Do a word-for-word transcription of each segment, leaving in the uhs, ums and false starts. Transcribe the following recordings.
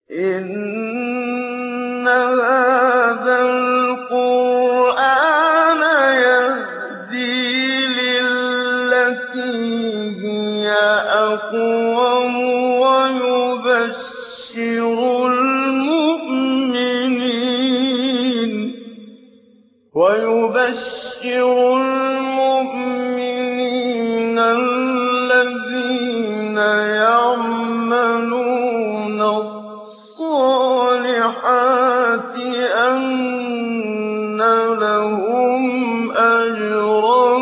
إِنَّ هَٰذَا الْقُرْآنَ يَهْدِي لِلَّتِي هِيَ أَقْوَمُ وَيُبَشِّرُ الْمُؤْمِنِينَ الَّذِينَ يَعْمَلُونَ الصَّالِحَاتِ أَنَّ لَهُمْ أَجْرًا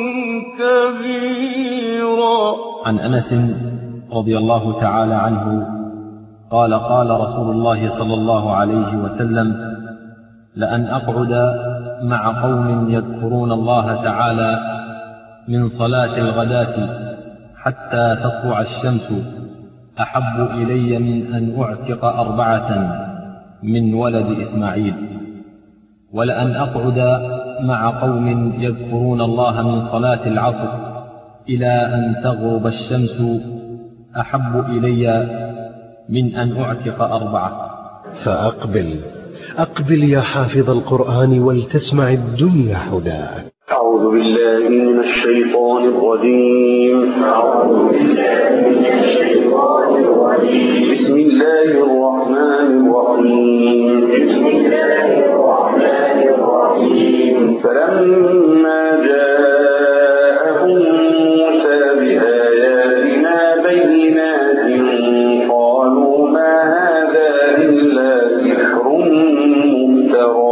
كَبِيرًا. عن أنس رضي الله تعالى عنه قال قال رسول الله صلى الله عليه وسلم: لأن أقعد مع قوم يذكرون الله تعالى من صلاة الغداة حتى تطلع الشمس أحب إلي من أن أعتق أربعة من ولد إسماعيل، ولأن أقعد مع قوم يذكرون الله من صلاة العصر إلى أن تغرب الشمس أحب إلي من أن أعتق أربعة. فأقبل أقبل يا حافظ القرآن ولتسمع الدنيا هداك. أعوذ بالله من الشيطان الرجيم. أعوذ بالله من الشيطان الرجيم. بسم الله الرحمن الرحيم. بسم الله الرحمن الرحيم. فلما جاءهم موسى بآياتنا بينات قالوا ما هذا إلا سحر مفترى.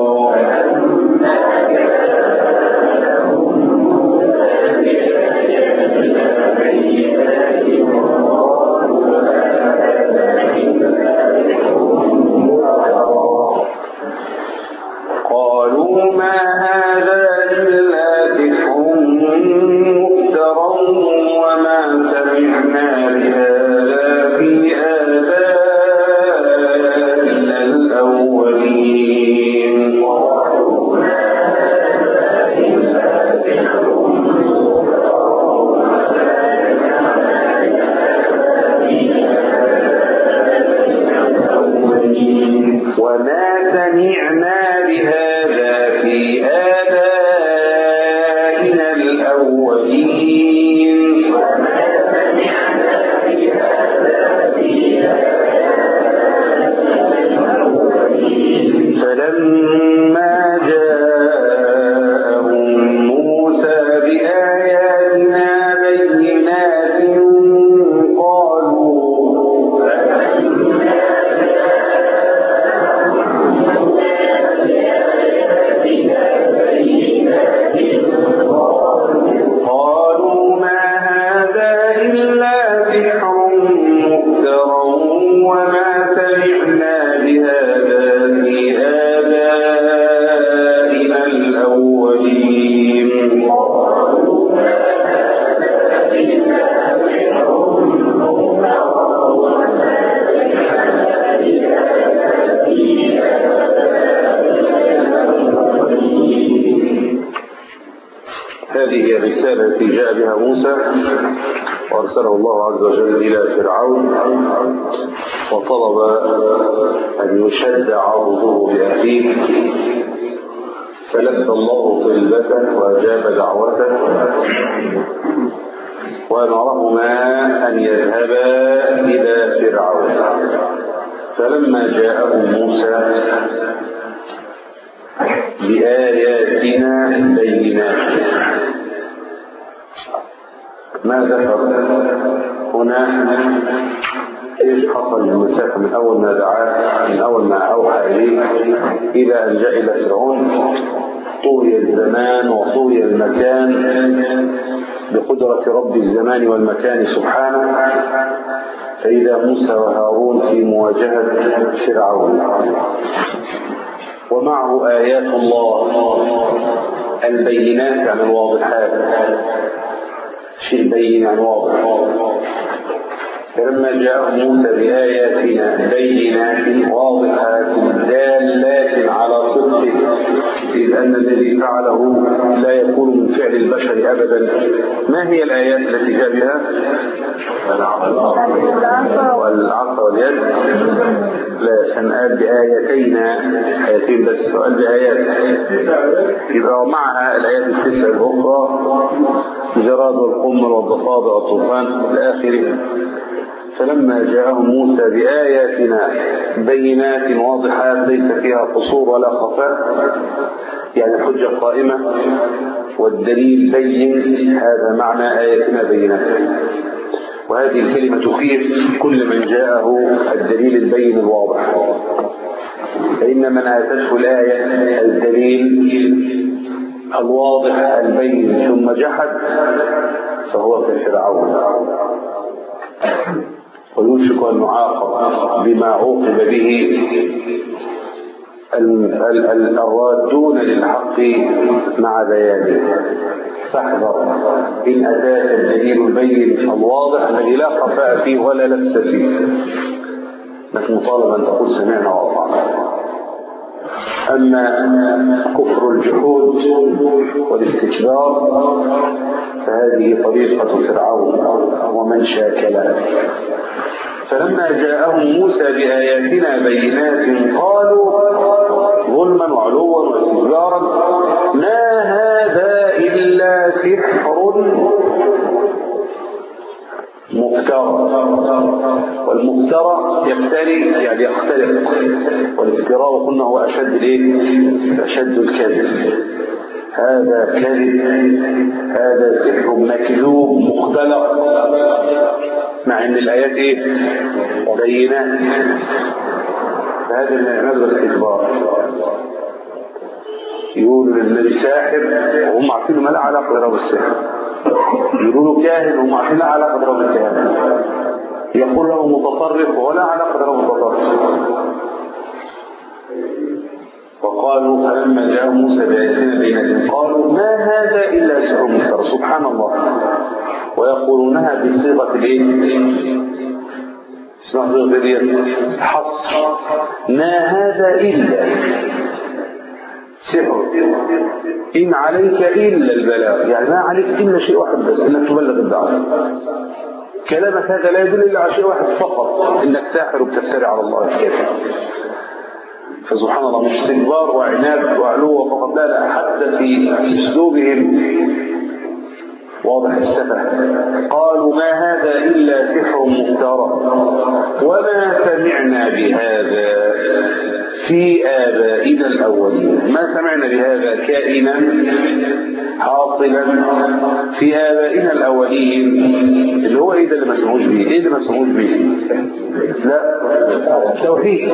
هذه الرسالة التي جاء بها موسى وأرسله الله عز وجل إلى فرعون، وطلب أن يشد عرضه بأخيه، فلبى الله طلبته وأجاب دعوته، وأمرهما أن يذهبا إلى فرعون. فلما جاءهم موسى بآياتنا بينات، ما ذكر هنا ايش حصل المسافة من أول ما دعاه، من أول ما أوحى إليه إلى أن جاء إلى فرعون. طوي الزمان وطوي المكان بقدرة رب الزمان والمكان سبحانه، فإذا موسى وهارون في مواجهة فرعون، ومعه آيات الله البينات عن الواضحات. شيء بين عن واضح. فلما جاء موسى بآياتنا بينات واضحات دالات على صدقه، إذ أن الذي فعله لا يكون من فعل البشر أبدا. ما هي الآيات التي جاء بها؟ والعصا واليد لما قال بآيتين آيتين بس وقال بآيات يبقى معها الآيات التسع الأخرى الجراد والقمل والضفادع والطوفان إلى آخره. فلما جاءهم موسى بآياتنا بينات واضحات ليس فيها قصور ولا خفاء، يعني الحجة قائمة والدليل بين، هذا معنى آياتنا بينات. وهذه الكلمة تخيف كل من جاءه الدليل البين الواضح، فإن من آتته الآية الدليل الواضح البين ثم جحد فهو كفرعون، ويوشك أن يعاقب بما عوقب به الرادون للحق مع بيانه. فاحذر إن أتاك الدليل البين الواضح الذي لا خفاء فيه ولا لبس فيه، لكن مطالب أن تقول سمعنا وأطعنا. أما كفر الجحود والاستكبار فهذه طريقة فرعون ومن شاكله. فلما جاءهم موسى بآياتنا بينات قالوا ظلما وعلوا واستكبارا ما هذا إلا سحر مفترى. والمفترى يفتري يعني يختلق، والافتراء قلنا هو أشد الايه؟ أشد الكذب. هذا كذب، هذا سحر مكذوب مختلق، مع ان الايات ايه؟ بينات. هذا من اعمال الاستكبار. يقولوا للنبي ساحر وهم عارفين ما له علاقه برب السحر، يقولوا كاهن وهم عارفين لا علاقه برب الكهنه، يقول له متطرف ولا علاقه برب المتطرف. وقالوا فلما جاء موسى بآياتنا بينات قالوا ما هذا إلا سحر مفترى. سبحان الله. ويقولونها بصيغة الايه؟ اسمها صيغة الايه؟ حصر. ما هذا إلا سحر إن عليك إلا البلاغ، يعني ما عليك إلا شيء واحد بس، إنك تبلغ الدعوة. كلامك هذا لا يدل إلا على شيء واحد فقط، إنك ساحر وبتفتري على الله الكذب. فسبحان الله، مش استكبار وعناد وعلو فقط، لا لا، حتى في اسلوبهم واضح السفه. قالوا ما هذا الا سحر مفترى وما سمعنا بهذا في آبائنا الأولين. ما سمعنا بهذا كائنا حاصلا في آبائنا الأولين، اللي هو ايه ده اللي ما سمعوش بيه؟ ايه اللي ما سمعوش بيه؟ لا، التوحيد.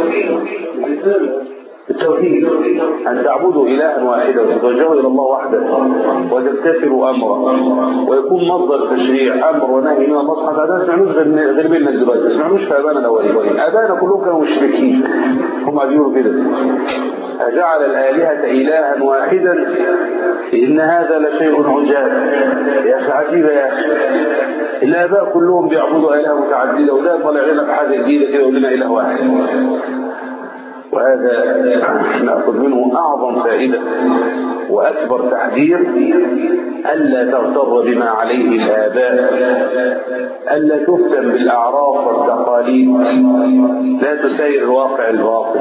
التوحيد أن تعبدوا إلها واحدا وتتوجهوا إلى الله وحده وتمتثلوا أمره ويكون مصدر تشريع أمر ونهي من الله سبحانه وتعالى. ما تسمعوش غير منا دلوقتي، ما تسمعوش في آبائنا الأولين. آبائنا كلهم كانوا مشركين، هم بيقولوا كده أجعل الآلهة إلها واحدا إن هذا لشيء عجاب. يا أخي عجيبة يا أخي، الآباء كلهم بيعبدوا آلهة متعددة وده طلع لنا بحاجة جديدة كده ولنا إله واحد. وهذا نأخذ منه أعظم فائدة وأكبر تحذير، ألا تغتر بما عليه الآباء، ألا تفتن بالأعراف والتقاليد، لا تسير الواقع الباطل.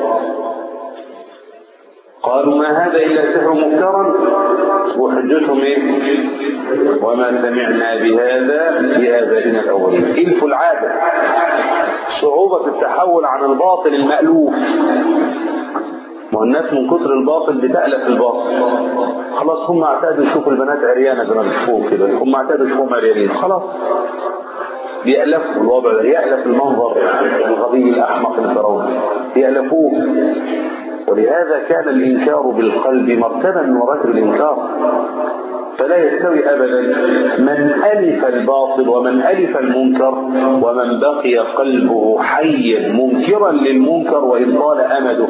قالوا ما هذا إلا سحر مفترى، وحجتهم إيه؟ وما سمعنا بهذا في آبائنا الأولين. إلف العادة، صعوبة التحول عن الباطل المألوف. والناس من كثر الباطل بتألف الباطل، خلاص هم اعتادوا يشوفوا البنات عريانة زي ما بيشوفوهم كده، هم اعتادوا يشوفوهم عريانين، خلاص بيألفوا الوضع ده، يألف المنظر الغبي الأحمق الفرعوني، يألفوه. ولهذا كان الإنكار بالقلب مرتبة من مراتب الإنكار. فلا يستوي أبدا من ألف الباطل ومن ألف المنكر ومن بقي قلبه حيا منكرا للمنكر وإن طال أمده.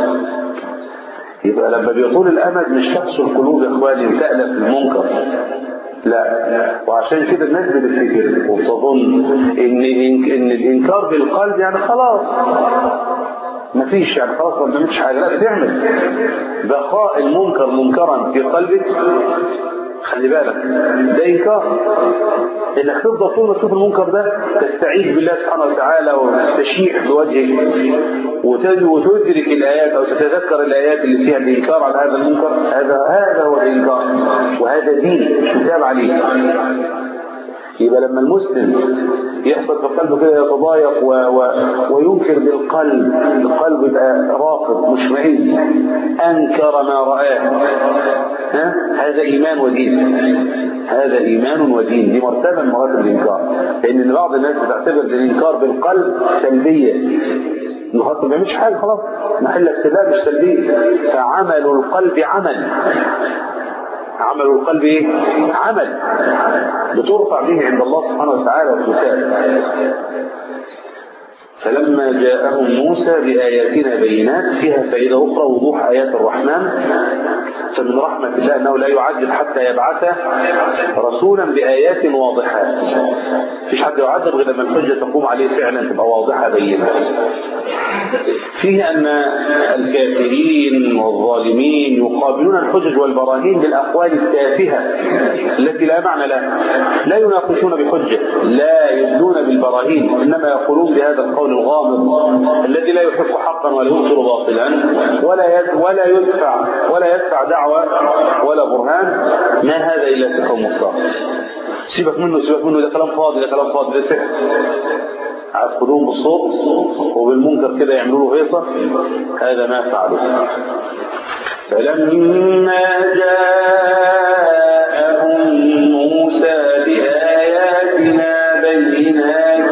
يبقى لما بيطول الأمد مش تقسو القلوب يا إخواني تألف المنكر، لا. وعشان كده الناس بتفتكر وتظن إن, إن الإنكار بالقلب يعني خلاص مفيش، يعني خلاص ما بنعملش حاجة. لا، بتعمل. بقاء المنكر منكرا في قلبك خلي بالك ده إنكار. إنك تفضل طول ما تشوف المنكر ده تستعيذ بالله سبحانه وتعالى وتشيح بوجهك وتدرك الآيات أو تتذكر الآيات اللي فيها الإنكار على هذا المنكر، هذا هذا هو الإنكار، وهذا دين كتاب عليه. يبقى لما المسلم يحصل في قلبه كده يتضايق و... و... وينكر بالقلب، القلب يبقى رافض مشمئز، أنكر ما رآه، ها؟ هذا إيمان ودين، هذا إيمان ودين، دي مرتبة من مراتب الإنكار. لأن بعض الناس بتعتبر الإنكار بالقلب سلبية، إنه خلاص ما بيعملش حاجة، خلاص محلك سلام مش سلبية. فعمل القلب عمل، عمل القلب ايه؟ عمل بترفع به عند الله سبحانه وتعالى وتسال. فلما جاءهم موسى بآياتنا بينات فيها فائدة أخرى، وضوح آيات الرحمن. فمن رحمة الله أنه لا يعجل حتى يبعث رسولا بآيات واضحات. مفيش حد يعجل غير لما الحجة تقوم عليه فعلا تبقى واضحة بينة. فيه أن الكافرين والظالمين يقابلون الحجج والبراهين بالأقوال التافهة التي لا معنى لها، لا يناقشون بحجة، لا يبدون بالبراهين، إنما يقولون بهذا القول الغامض الذي لا يحق حقا ولا يبصر باطلا ولا ولا يدفع ولا يدفع دعوة ولا برهان. ما هذا إلا سحر مفترى. سيبك منه سيبك منه، ده كلام فاضي، ده كلام فاضي، ده سحر. عاقدون بالصوت وبالمنكر كده يعملوا له هيصة. هذا ما فعلوا. فلما جاءهم موسى بآياتنا بينات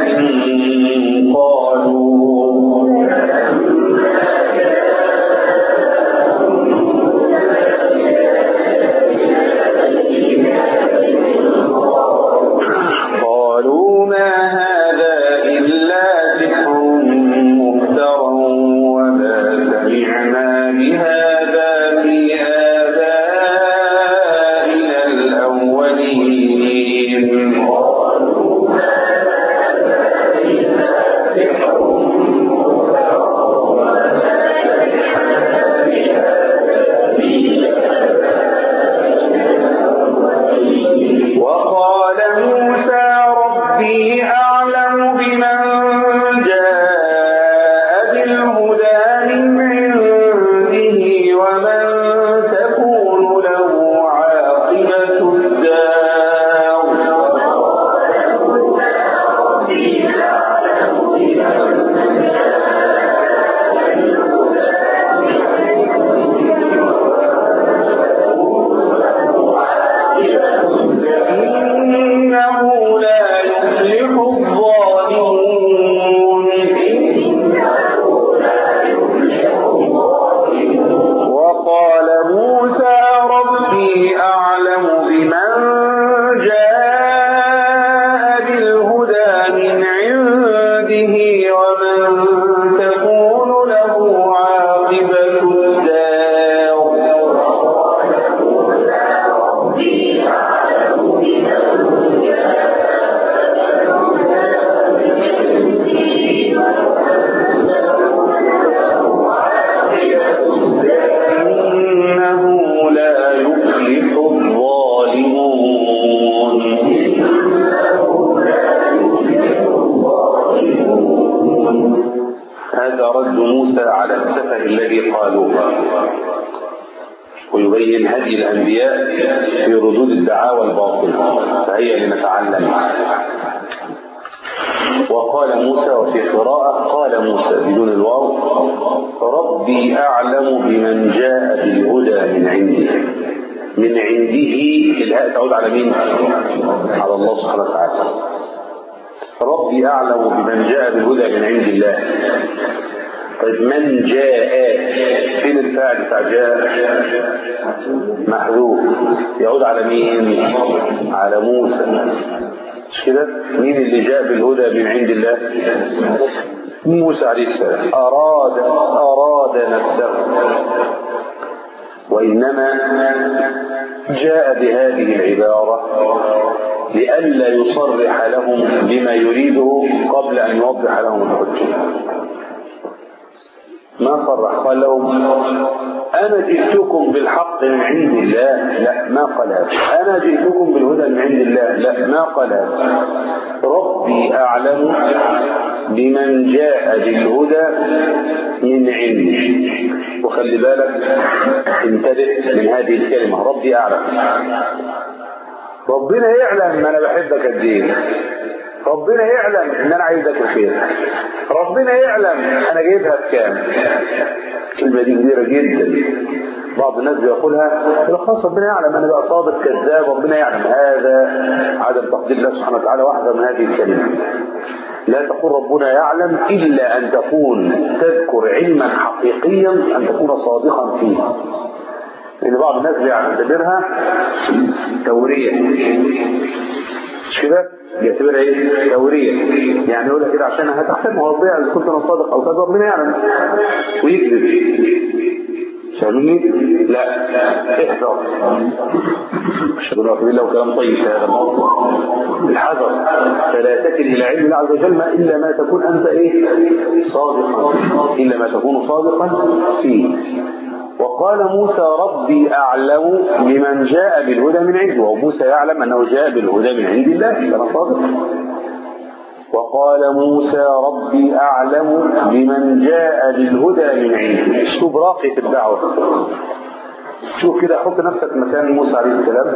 قالوا قالوا ما هذا إلا سحر مفترى وما سمعنا بهذا في آبائنا الأولين. وقال موسى ربي أعلم بمن جاء بالهدى من عنده ومن تكون له عاقبة الدار. إنه لا يفلح الظالمون. وقال موسى ربي أعلم بمن جاء بالهدى من عنده ومن تكون له عاقبة الدار. إنه لا يفلح الظالمون. هذا رد موسى على السفه الذي قالوه، ويبين هدي الأنبياء في ردود الدعاوى الباطلة، فهي لنتعلم. وقال موسى، وفي قراءة قال موسى بدون الواو ربي أعلم بمن جاء بالهدى من عنده. من عنده الهاء تعود على مين؟ على الله سبحانه وتعالى. ربي أعلم بمن جاء بالهدى من عند الله. طيب من جاء، فين الفاعل بتاع جاء؟ محذوف، يعود على مين؟ على موسى، مش كده؟ مين اللي جاء بالهدى من عند الله؟ موسى عليه السلام. أراد أراد نفسه، وإنما جاء بهذه العبارة لئلا يصرح لهم بما يريده قبل أن يوضح لهم الحجة. ما صرح، قال لهم أنا جئتكم بالحق من عند الله، لا ما قال. أنا جئتكم بالهدى من عند الله، لا ما قال. ربي أعلم بمن جاء بالهدى من عنده. وخلي بالك انتبه من هذه الكلمة، ربي أعلم. ربنا يعلم أنا بحبك قد ايه، ربنا يعلم ان انا عايز لك الخير، ربنا يعلم انا جايبها بكام. الكلمه دي كبيره جدا. بعض الناس بيقولها خلاص ربنا يعلم، انا بقى صادق كذاب، ربنا يعلم. هذا عدم تقدير الله سبحانه وتعالى واحده من هذه الكلمه. لا تقول ربنا يعلم الا ان تكون تذكر علما حقيقيا، ان تكون صادقا فيه. لان بعض الناس بيعتبرها توريه، مش كده؟ يعتبرها ايه؟ توريه. يعني يقول لك كده عشان هتحسن ربنا اذا كنت انا صادق او كذا ربنا يعلم ويكذب. فاهمني؟ لا احذر. اشهد ان لا اله الا الله وكلام طيب في هذا الموضوع. الحذر، فلا تكل الى علم الله عز وجل ما الا ما تكون انت ايه؟ صادقا، الا ما تكون صادقا فيه. وقال موسى ربي أعلم بمن جاء بالهدى من عنده، وموسى يعلم أنه جاء بالهدى من عند الله، كان صادق. وقال موسى ربي أعلم بمن جاء بالهدى من عنده. شوف راقي في الدعوة، شوف كده، حط نفسك مكان موسى عليه السلام.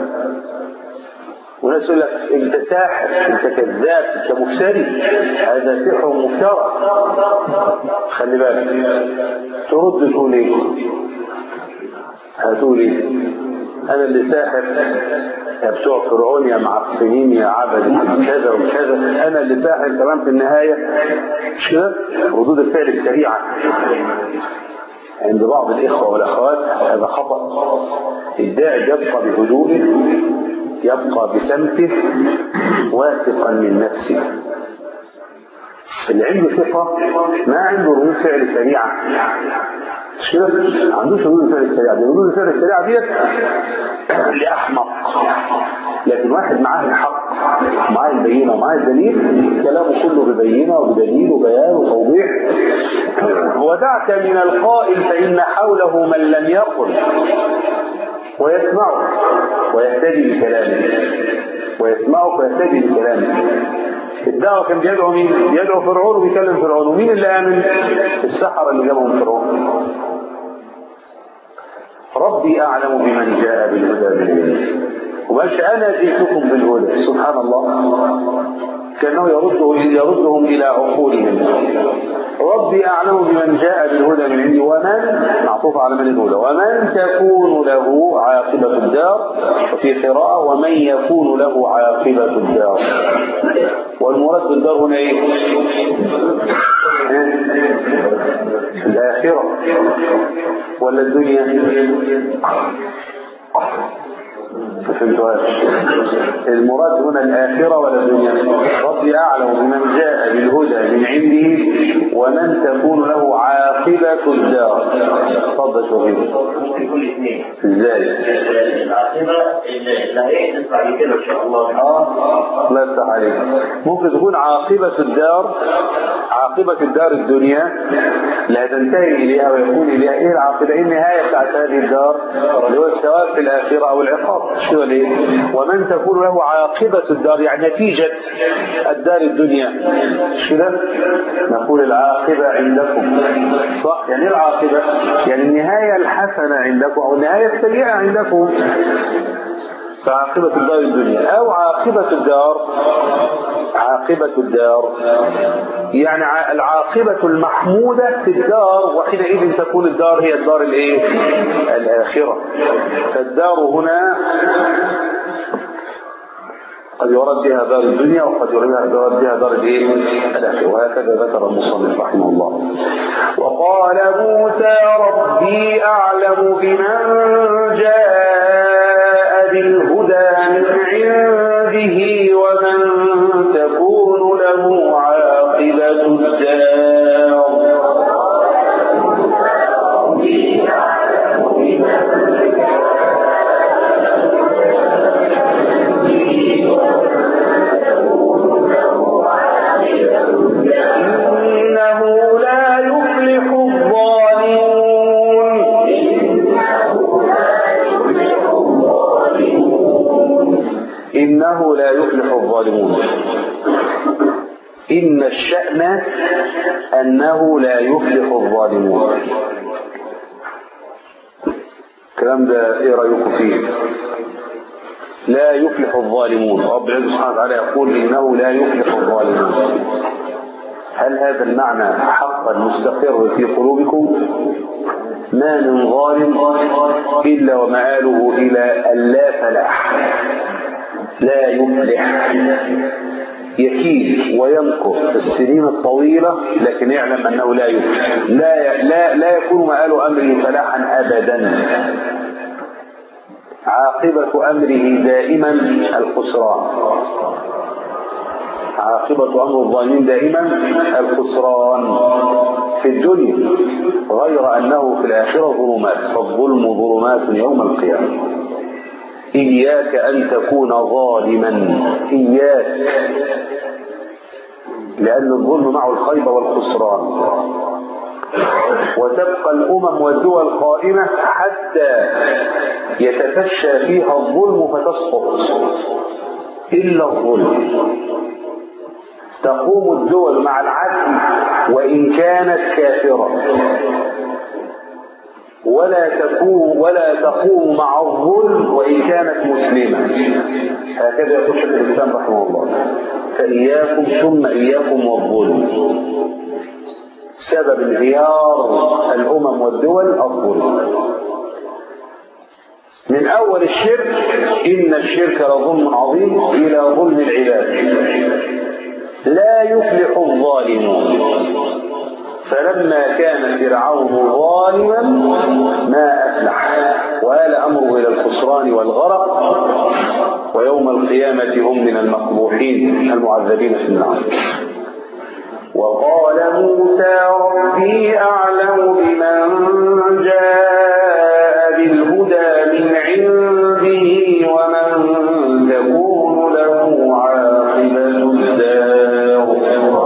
وناس يقول لك انت ساحر، انت كذاب، انت مفتري، هذا سحر مفترى. خلي بالك ترد تقول ايه؟ هتقول ايه؟ انا اللي ساحر يا بتوع فرعون يا معفنين يا عبد كذا وكذا، انا اللي ساحر. تمام. في النهايه مش كده؟ ردود الفعل السريعه عند بعض الاخوه والاخوات هذا خطا. الداعي يبقى بهدوءه، يبقى بسمته، واثقا من نفسه. اللي عنده ثقة ما عنده ردود فعل سريعة، مش كده؟ ما عندوش ردود فعل سريعة. دي ردود الفعل السريعة ديت لأحمق. لكن واحد معاه الحق، معاه البينة ومعاه الدليل، كلامه كله ببينة وبدليل وبيان وتوضيح. ودعك من القائل فإن حوله من لم يقل ويسمعه ويهتدي بكلامه، ويسمعه ويهتدي بكلامه. الدعوة كان بيدعو مين؟ بيدعو فرعون وبيكلم فرعون. ومين اللي آمن؟ السحرة اللي جابهم فرعون. ربي أعلم بمن جاء بالهدى من عنده وماش أنا جئتكم بالهدى. سبحان الله، كأنه يرده يردهم إلى عقولهم. ربي أعلم بمن جاء بالهدى من عندي ومن معطوف على من الهدى ومن تكون له عاقبة الدار، وفي قراءة ومن يكون له عاقبة الدار. والمراد بالدار هنا ايه؟ الآخرة ولا الدنيا؟ فهمتوهاش؟ المراد هنا الآخرة ولا الدنيا؟ ربي أعلم بمن جاء بالهدى من عنده ومن تكون له عاقبة الدار. صدق شوفي كل اثنين ازاي؟ العاقبة اللي هيحدث بعد كده ان شاء الله. اه الله يفتح عليك. ممكن تكون عاقبة الدار، عاقبة الدار الدنيا لا تنتهي إليها ويكون إليها ايه العاقبة؟ ايه النهاية بتاعت هذه الدار؟ اللي هو الثواب في الآخرة أو العقاب. شو ليه؟ ومن تكون له عاقبة الدار يعني نتيجة الدار الدنيا. شو ده؟ نقول العاقبة عندكم. صح؟ يعني العاقبة يعني النهاية الحسنة عندكم أو النهاية السيئة عندكم. فعاقبة الدار الدنيا أو عاقبة الدار، عاقبة الدار يعني العاقبة المحمودة في الدار، وحينئذ تكون الدار هي الدار الايه؟ الآخرة. فالدار هنا قد يراد بها دار الدنيا وقد يراد بها دار الايه؟ الآخرة. وهكذا ذكر المصنف رحمه الله. وقال موسى ربي أعلم بمن جاء بالهدى من عنده ومن تكون له عاقبة الدار. إنه لا يفلح الظالمون. إنه لا يفلح الظالمون. إن الشأن أنه لا يفلح الظالمون. الكلام ده إيه رأيكم فيه؟ لا يفلح الظالمون. رب العزة سبحانه وتعالى يقول إنه لا يفلح الظالمون. هل هذا المعنى حقا مستقر في قلوبكم؟ ما من ظالم إلا ومآله إلى اللا فلاح، لا يفلح، يكيد ويمكر السنين الطويلة لكن يعلم أنه لا يفلح، لا, لا, لا يكون مآل أمره فلاحا أبدا، عاقبة أمره دائما الخسران، عاقبة أمر الظالمين دائما الخسران في الدنيا، غير أنه في الآخرة ظلمات، فالظلم ظلمات يوم القيامة. إياك أن تكون ظالما، إياك، لأن الظلم معه الخيبة والخسران. وتبقى الأمم والدول قائمة حتى يتفشى فيها الظلم فتسقط إلا الظلم. تقوم الدول مع العدل وإن كانت كافرة، ولا تقوم ولا تقوم مع الظلم وإن كانت مسلمة. هكذا يقول شيخ الإسلام رحمه الله. فإياكم ثم إياكم والظلم. سبب انهيار الأمم والدول الظلم. من أول الشرك، إن الشرك لظلم عظيم، إلى ظلم العباد. لا يفلح الظالمون. فلما كان فرعون ظالما ما أفلح، وآل أمره إلى الخسران والغرق، ويوم القيامة هم من المقبوحين المعذبين في النار. وقال موسى ربي أعلم بمن جاء بالهدى من عنده ومن تكون له عاقبة الدار.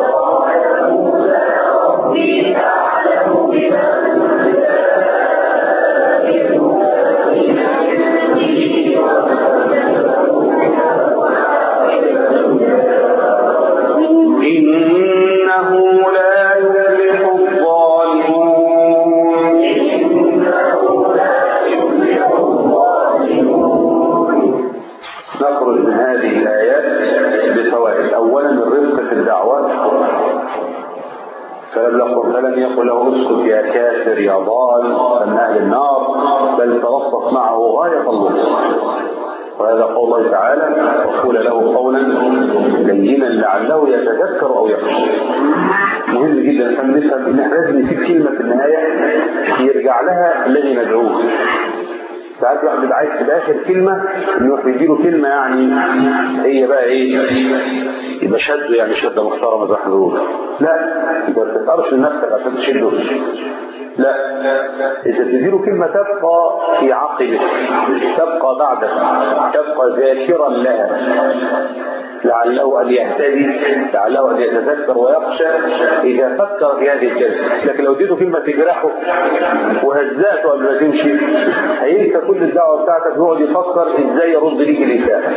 فلم يقل له اسكت يا كافر يا ضال من أهل النار، بل تلطف معه غاية اللطف. وهذا قول الله تعالى: وقول له قولا لينا لعله يتذكر أو يخشى. مهم جدا أن نفهم إن احنا لازم نسيب كلمة في النهاية يرجع لها الذي ندعوه. ساعات واحد بيبقى عايز في الاخر كلمه انه يديله كلمه يعني هي بقى ايه، يبقى شده يعني شده محترمه زي ما احنا بنقول. لا، يبقى ما تتقرش لنفسك عشان تشده. لا، انت تديله كلمه تبقى في عقلك، تبقى بعدك، تبقى ذاكرا لها، لعله أن يهتدي، لعله أن يتذكر ويخشى إذا فكر في هذه الكلمة. لكن لو اديته كلمة في جراحه وهزاته قبل ما تمشي هينسى كل الدعوة بتاعتك ويقعد يفكر إزاي يرد ليك الإساءة.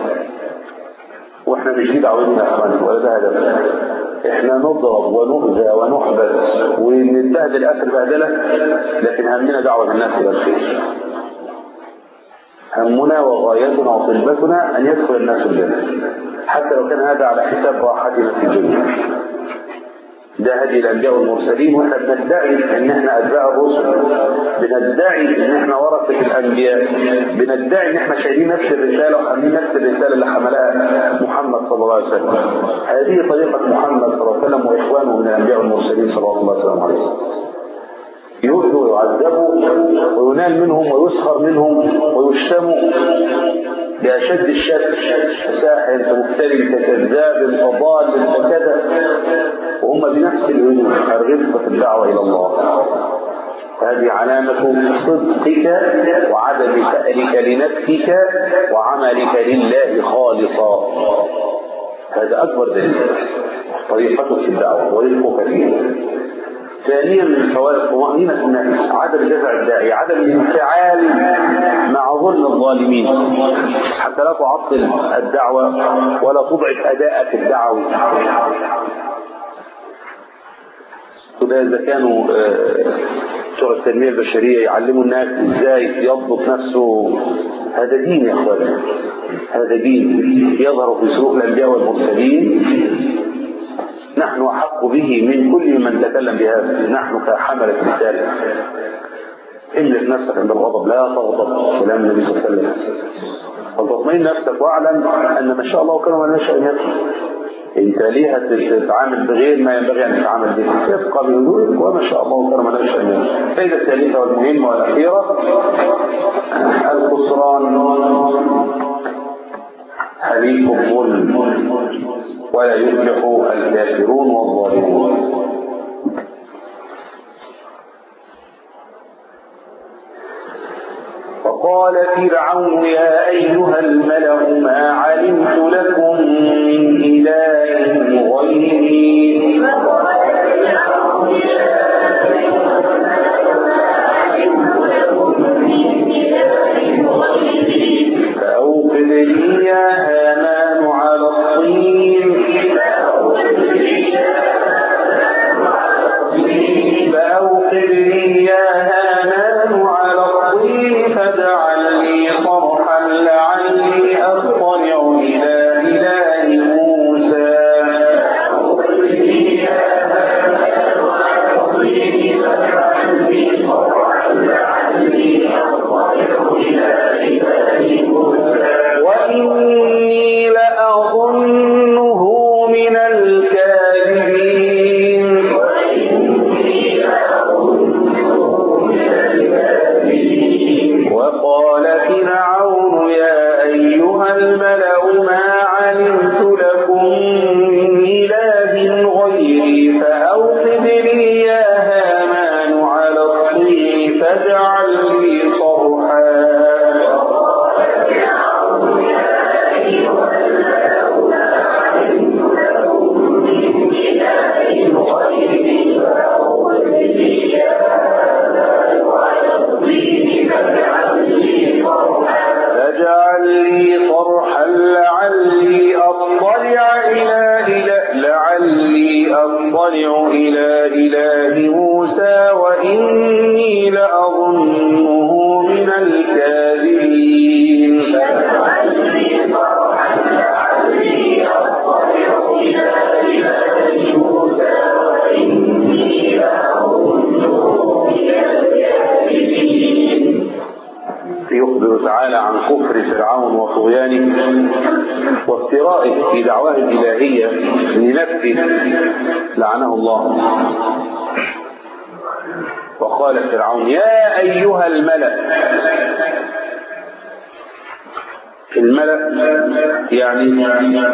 وإحنا مش دي دعوتنا يا إخواني، ولا ده هدفنا. إحنا نضرب ونؤذى ونحبس ونتبهدل آخر بهدلة، لكن همنا دعوة الناس إلى الخير. همنا وغايتنا وطلبتنا أن يدخل الناس الجنة، حتى لو كان هذا على حساب راحتنا في الدنيا. ده هدي الأنبياء والمرسلين، وإحنا بندعي إن إحنا أتباع الرسل، بندعي إن إحنا ورثة الأنبياء، بندعي إن إحنا شايلين نفس الرسالة وحاملين نفس الرسالة اللي حملها محمد صلى الله عليه وسلم. هذه طريقة محمد صلى الله عليه وسلم وإخوانه من الأنبياء والمرسلين صلى الله عليه وسلم. يؤذوا ويعذبوا وينال منهم ويسخر منهم ويشتموا بأشد الشد، ساحر مفتري ككذاب كضال ككذا، وهم بنفس الهدوء الرفقة في الدعوة إلى الله. هذه علامة صدقك وعدم فألك لنفسك وعملك لله خالصا. هذا أكبر دليل طريقتك في الدعوة ورفقك فيها. ثانيا من الفوائد طمأنينة النفس، عدم دفع الداعي، عدم الانفعال مع ظلم الظالمين حتى لا تعطل الدعوة ولا تضعف أداءك الدعوي. وده إذا كانوا بتوع التنمية البشرية يعلموا الناس إزاي يضبط نفسه، هذا دين يا أخوان، هذا دين يظهر في سلوك الأنبياء والمرسلين. نحن أحق به من كل من تكلم بهذا، نحن كحملة رسالة. املك نفسك عند الغضب، لا تغضب، كلام النبي صلى الله عليه وسلم. وتطمئن نفسك واعلم أن ما شاء الله كان ما يشاء أن يكون. انت ليه تتعامل بغير ما ينبغي ان تتعامل به؟ تبقى بهدوءك وما شاء الله كرم لا شيء منه. الفائده الثالثه والمهمه والاخيره الخسران حليف الظلم ولا يفلح الكافرون والظالمون. وقال فرعون يا أيها الملأ ما علمت لكم من إله غيري فأوقد لي يا هامان على الطين فأوقد لي يا هامان على الطين فاجعل لي صرحا لعلي أطلع إلى إله موسى وإني لأظنه من الكاذبين. وقال فرعون يا أيها الملأ ما علمت لكم من إله غيري فأوقد لي يا هامان على الطين فاجعل لي صرحا فاجعل لي صرحا لعلي أطلع إلى لعلي أطلع إلى إله موسى وإني لأظنه من الكاذبين. يخبر تعالى عن كفر فرعون وطغيانه وافترائه في دعواه الإلهية لنفسه لعنه الله. وقال فرعون يا أيها الملأ. الملأ يعني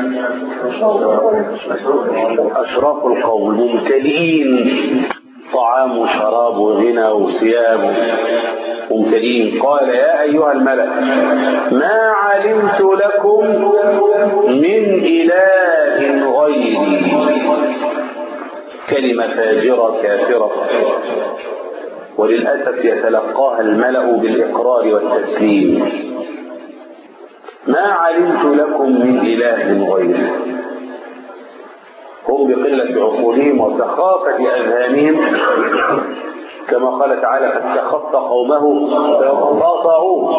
أشراف القوم ممتلئين طعام وشراب وغنى وثياب ممتلئين. قال يا أيها الملأ ما علمت لكم من إله غيري. كلمة فاجرة كافرة وللأسف يتلقاها الملأ بالإقرار والتسليم. ما علمت لكم من إله غيري. هم بقلة عقولهم وسخافة أذهانهم كما قال تعالى فاستخف قومه فقاطعوه.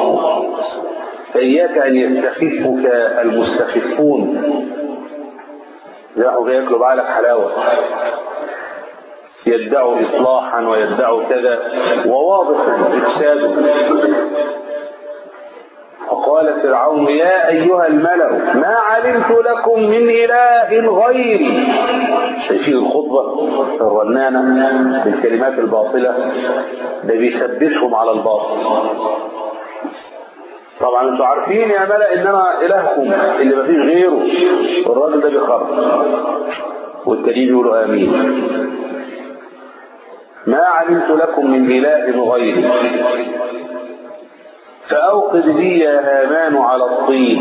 فإياك أن يستخفك المستخفون زاحوا ياكلوا بعلك حلاوة يدعوا إصلاحا ويدعوا كذا وواضح إفساده. وقال فرعون يا أيها الملأ ما علمت لكم من إله غيري. شايفين الخطبة الرنانة بالكلمات الباطلة ده بيثبتهم على الباطل. طبعا انتوا عارفين يا ملأ ان انا الهكم اللي ما فيش غيره. الراجل ده بيخرج والتانيين يقولوا امين. ما علمت لكم من إله غيري فأوقد لي يا هامان على الطين.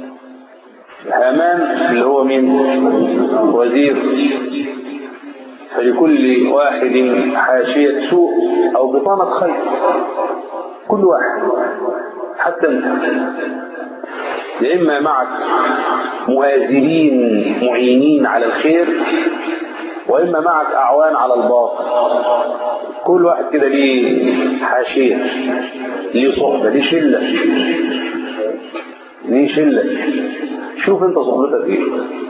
هامان اللي هو من وزير فلكل واحد حاشية سوء أو بطانة خير، كل واحد حتى أنت، إما معك مؤازرين معينين على الخير، وإما معك أعوان على الباطل. كل واحد كده ليه حاشية، ليه صحبة، ليه شلة، ليه شلة. شوف أنت صحبتك إيه،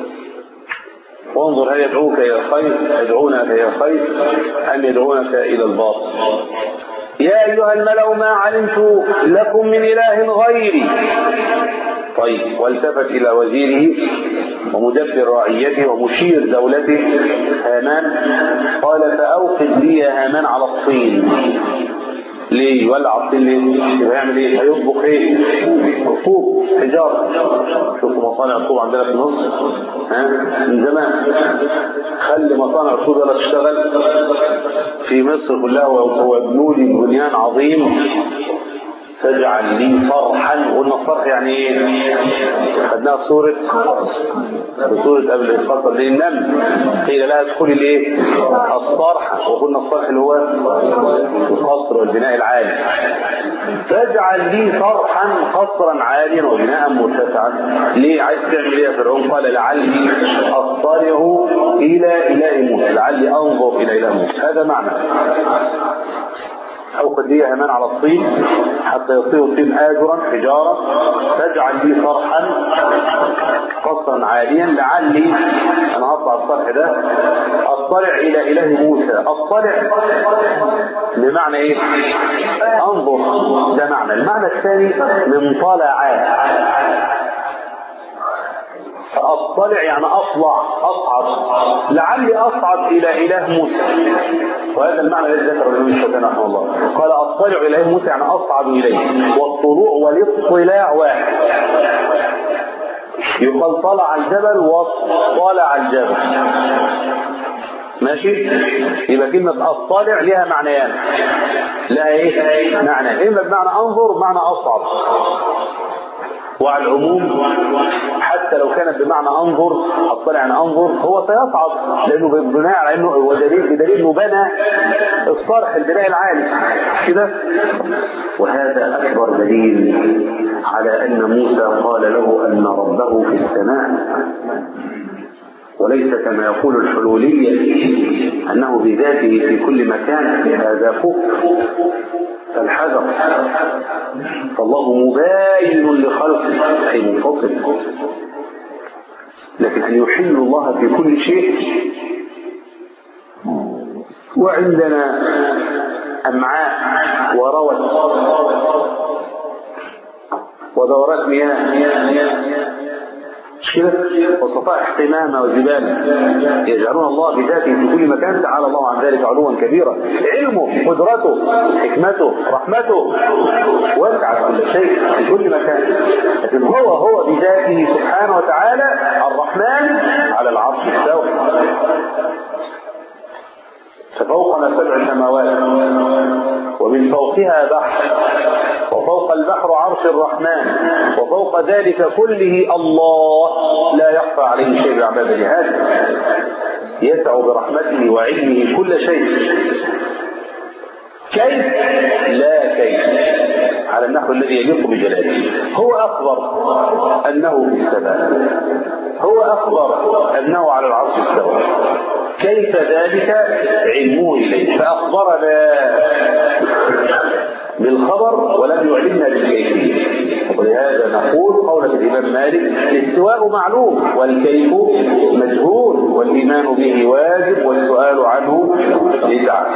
وانظر هل يدعوك إلى الخير، يدعونك إلى الخير أم يدعونك إلى الباطل. يا أيها الملأ ما علمت لكم من إله غيري. طيب، والتفت إلى وزيره ومدبر رعيته ومشير دولته هامان، قال فأوقد لي يا هامان على الطين. ليه يولع الطين؟ ليه؟ يعمل ايه؟ هيطبخ ايه؟ طوب، حجاره. شوفوا مصانع الطوب عندنا في مصر ها من زمان. خلي مصانع الطوب لا تشتغل في مصر كلها وابنوا لي بنيان عظيم. فاجعل لي صرحا. وقلنا الصرح يعني ايه؟ خدناها في سوره بسوره قبل الفصل دي النمل، قيل لها ادخلي الايه؟ الصرح. وقلنا الصرح اللي هو القصر والبناء العالي. فاجعل لي صرحا قصرا عاليا وبناء مرتفعا. ليه عايز تعمل ايه يا فرعون؟ قال لعلي اطلع الى اله موسى، لعلي انظر الى اله موسى. هذا معنى أوقد لي هامان على الطين حتى يصير الطين آجرا حجارة. فاجعل لي صرحا قصرا عاليا لعلي أنا أطلع الصرح ده أطلع إلى إله موسى. أطلع بمعنى إيه؟ أنظر، ده معنى. المعنى الثاني من طلع، فأطلع يعني أطلع، أصعد، لعلي أصعد إلى إله موسى. وهذا المعنى الذي ذكره الإمام الشافعي رحمه الله، قال أطلع إلى إله موسى يعني أصعد إليه. والطلوع والاطلاع واحد. يقال طلع الجبل وطلع الجبل، ماشي؟ يبقى كلمة أطلع لها معنيان، لها إيه؟ معنى إما بمعنى أنظر، معنى أصعد. وعلى العموم حتى لو كانت بمعنى انظر، اطلع يعني انظر، هو سيصعد، لانه بناء على انه هو دليل بدليل انه بنى الصرح البناء العالي كده. وهذا اكبر دليل على ان موسى قال له ان ربه في السماء، وليس كما يقول الحلولية انه بذاته في كل مكان. هذا كفر، فالحذر. فالله مباين لخلقه أي منفصل، لكن أن يحل الله في كل شيء. وعندنا أمعاء وروت ودورات مياه وصفائح قمامة وزبالة، يجعلون الله بذاته في كل مكان. تعالى الله عن ذلك علوا كبيرا. علمه، قدرته، حكمته، رحمته وسعت كل شيء في كل مكان، لكن هو هو بذاته سبحانه وتعالى الرحمن على العرش استوى. ففوقنا سبع سماوات ومن فوقها بحر، وفوق البحر عرش الرحمن، وفوق ذلك كله الله لا يخفى عليه شيء بعباده. هذا يسع برحمته وعلمه كل شيء. كيف؟ لا كيف، على النحو الذي يليق بجلاله. هو أخبر أنه في السماء، هو أخبر أنه على العرش استوى. كيف ذلك؟ علمه إليه، فأخبرنا بالخبر ولم يعلمنا بالكيفية. ولهذا نقول قولة الإمام مالك: الاستواء معلوم والكيف مجهول، والإيمان به واجب والسؤال عنه بدعة.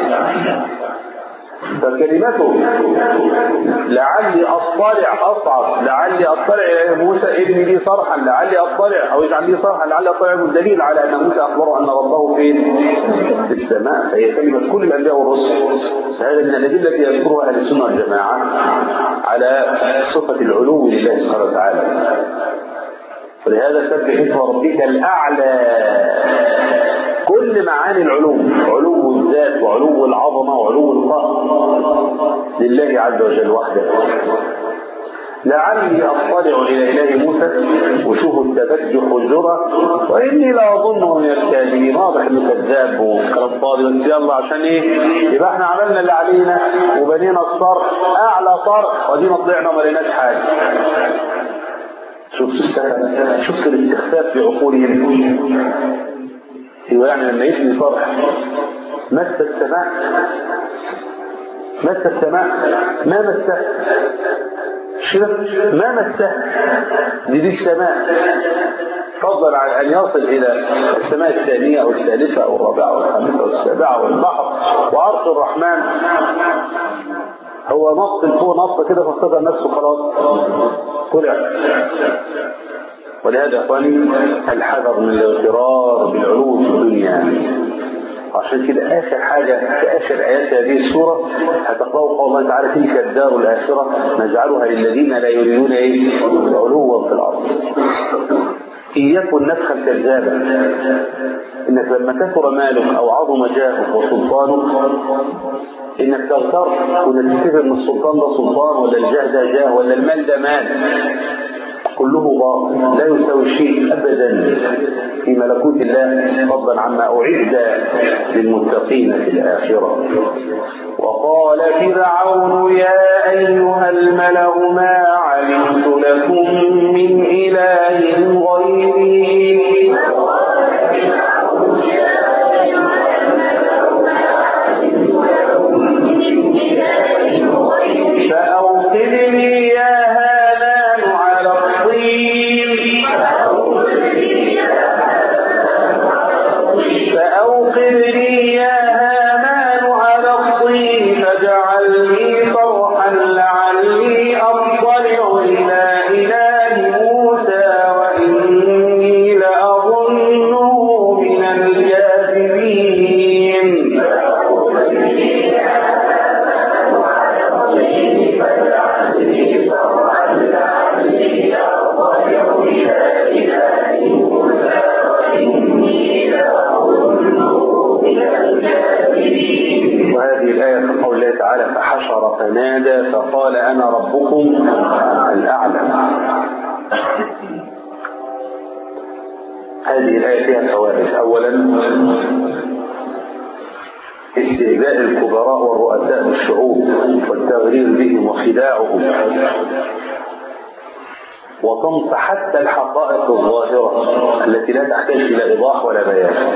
فكلمته لعلي أطلع أصعد، لعلي أطلع إلى موسى ابن لي صرحا، لعلي أطلع أو اجعل لي صرحا، لعلي أطلع، الدليل على أن موسى أخبره أن ربه فين؟ في السماء. فهي كلمة كل الأنبياء والرسل. هذا من الأدلة التي يذكرها أهل السنة والجماعة على صفة العلو لله سبحانه وتعالى. ولهذا سبح اسم ربك الأعلى. كل معاني العلو، علو الذات وعلو العظمة وعلو القهر لله عز وجل وحده. لعلي أطلع إلى إله موسى وشوفوا التبجح والجرأة وإني لا أظنه من الكاذبين. واضح إنه كذاب وكلام فاضي، بس يلا عشان إيه؟ يبقى إحنا عملنا اللي علينا وبنينا الصرح أعلى صرح ودينا طلعنا وما لقيناش حاجة. شفتوا السهل، شفتوا الاستخفاف بعقولهم. هو يعني لما يبني صرح مس السماء، مس السماء ما مسه، ما مسه، دي دي السماء، فضلا عن أن يصل إلى السماء الثانية أو الثالثة أو الرابعة أو الخامسة أو السابعة والبحر وعرش الرحمن. هو نط لفوق نط كده فافتكر نفسه خلاص طلع. ولهذا يا اخواني الحذر من الاغترار بالعلو في الدنيا. عشان كده آخر حاجة في آخر آيات هذه السورة هتقرأوا قول الله تعالى تلك الدار الآخرة نجعلها للذين لا يريدون إيه علوا في الأرض. إياكن نفخا كذابا، إنك لما كثر مالك أو عظم جاهك وسلطانك إنك تغتر وتفتكر إن السلطان ده سلطان ولا الجاه ده جاه ولا المال ده مال، كله باطل لا يساوي شيء أبدا في ملكوت الله، فضلا عما أعد للمتقين في الآخرة. وقال فرعون يا أيها الملأ ما علمت لكم من إله غيري فأوقد لي يا هامان على الطين فأوقد لي يا هامان على الطين فاجعل لي صرحا لعلي أطلع إلى إله موسى وإني لأظنه من الكاذبين. وهذه الآية في قول الله تعالى فحشر فنادى فقال أنا ربكم الأعلى. هذه الآية فيها فوائد. أولا استهزاء الكبراء والرؤساء بالشعوب والتغرير بهم وخداعهم وطمس حتى الحقائق الظاهرة التي لا تحتاج إلى إيضاح ولا بيان.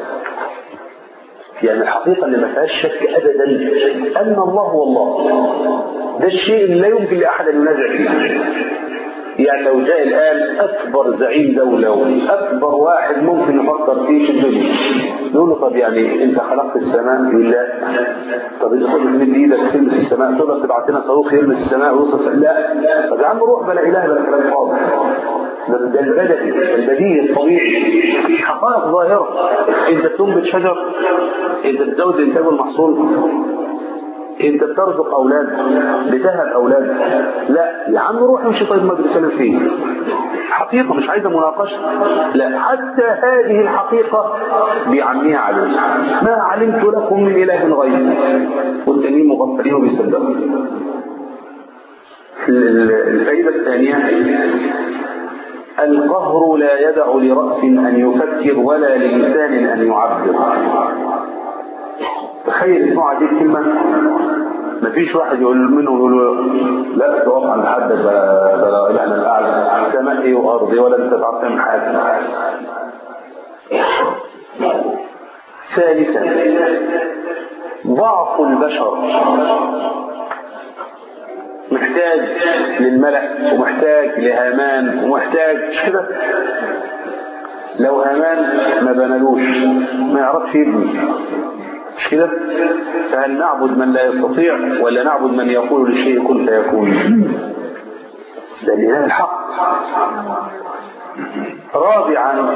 يعني الحقيقة اللي ما فيهاش شك أبدا أن الله هو الله، ده الشيء اللي لا يمكن لأحد أن ينازع فيه. يعني لو جاء الآن أكبر زعيم دولة وأكبر واحد ممكن يفكر فيه في الدنيا نقول له طب يعني أنت خلقت السماء؟ يقول لا. طب إذا كنت تمد إيدك تلمس السماء تقدر تبعت لنا صاروخ يلمس السماء ويوصل؟ لا. طب يا عم روح بلا إله بلا كلام فاضي. ده البدني البديهي الطبيعي حقائق ظاهرة. أنت تنبت شجر، أنت بتزود الإنتاج والمحصول، انت بترزق اولاد، بتهب اولاد. لا يا عم روح امشي. طيب ما بنتكلم فيه حقيقه مش عايزه مناقشه. لا، حتى هذه الحقيقه بيعميها عليه ما علمت لكم من اله غيري والتانيين مغفلين وبيصدقوا. الفائده الثانيه القهر لا يدع لراس ان يفكر ولا للسان ان يعبر. تخيل اسمعوا دي الكلمة، مفيش واحد يقول منهم يقول لا تقف عند حد بلا احنا الاعلى سمائي وارضي ولا انت تعرف من حاجه. ثالثا ضعف البشر محتاج للملأ ومحتاج لهامان ومحتاج كده. لو هامان ما بنالوش ما يعرفش يبني مش كده. فهل نعبد من لا يستطيع ولا نعبد من يقول للشيء كن فيكون؟ ده الإله الحق. رابعا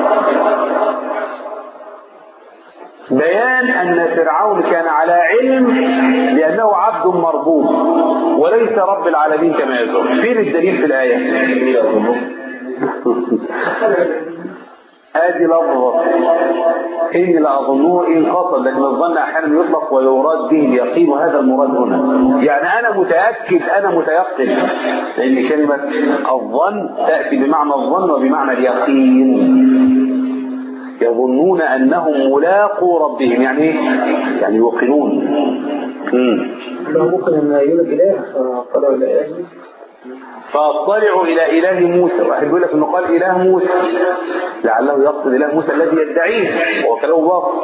بيان أن فرعون كان على علم لأنه عبد مربوب وليس رب العالمين كما يزعم. فين الدليل في الآية؟ ادي لفظه اني لاظنه ان قصد، لكن الظن احيانا يطلق ويراد به اليقين، وهذا المراد هنا. يعني انا متاكد، انا متيقن، لان كلمه الظن تاتي بمعنى الظن وبمعنى اليقين. يظنون انهم ملاقوا ربهم، يعني ايه؟ يعني يوقنون. امم ممكن ان يقول لك اله فطلعوا الى اله، فاطلعوا الى اله موسى. واحد يقول لك انه قال اله موسى لعله يقصد اله موسى الذي يدعيه، وهو كلام باطل.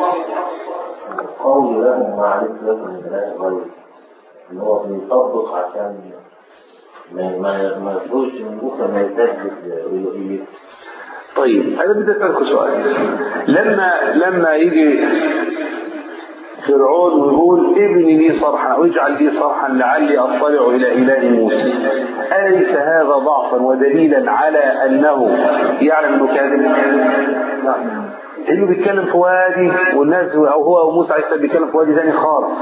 قول له معرفة لكم اله غير ان هو بيطبق عشان ما ما ما يخرجش من بكره ما يثبت الالوهيه. طيب انا بدي اسالكم سؤال. لما لما يجي فرعون ويقول ابني لي صرحا واجعل لي صرحا لعلي اطلع الى اله موسى، اليس هذا ضعفا ودليلا على انه يعلم انه كاذب؟ انه بيتكلم في وادي والناس او هو او موسى عليه السلام بيتكلم في وادي ثاني خالص،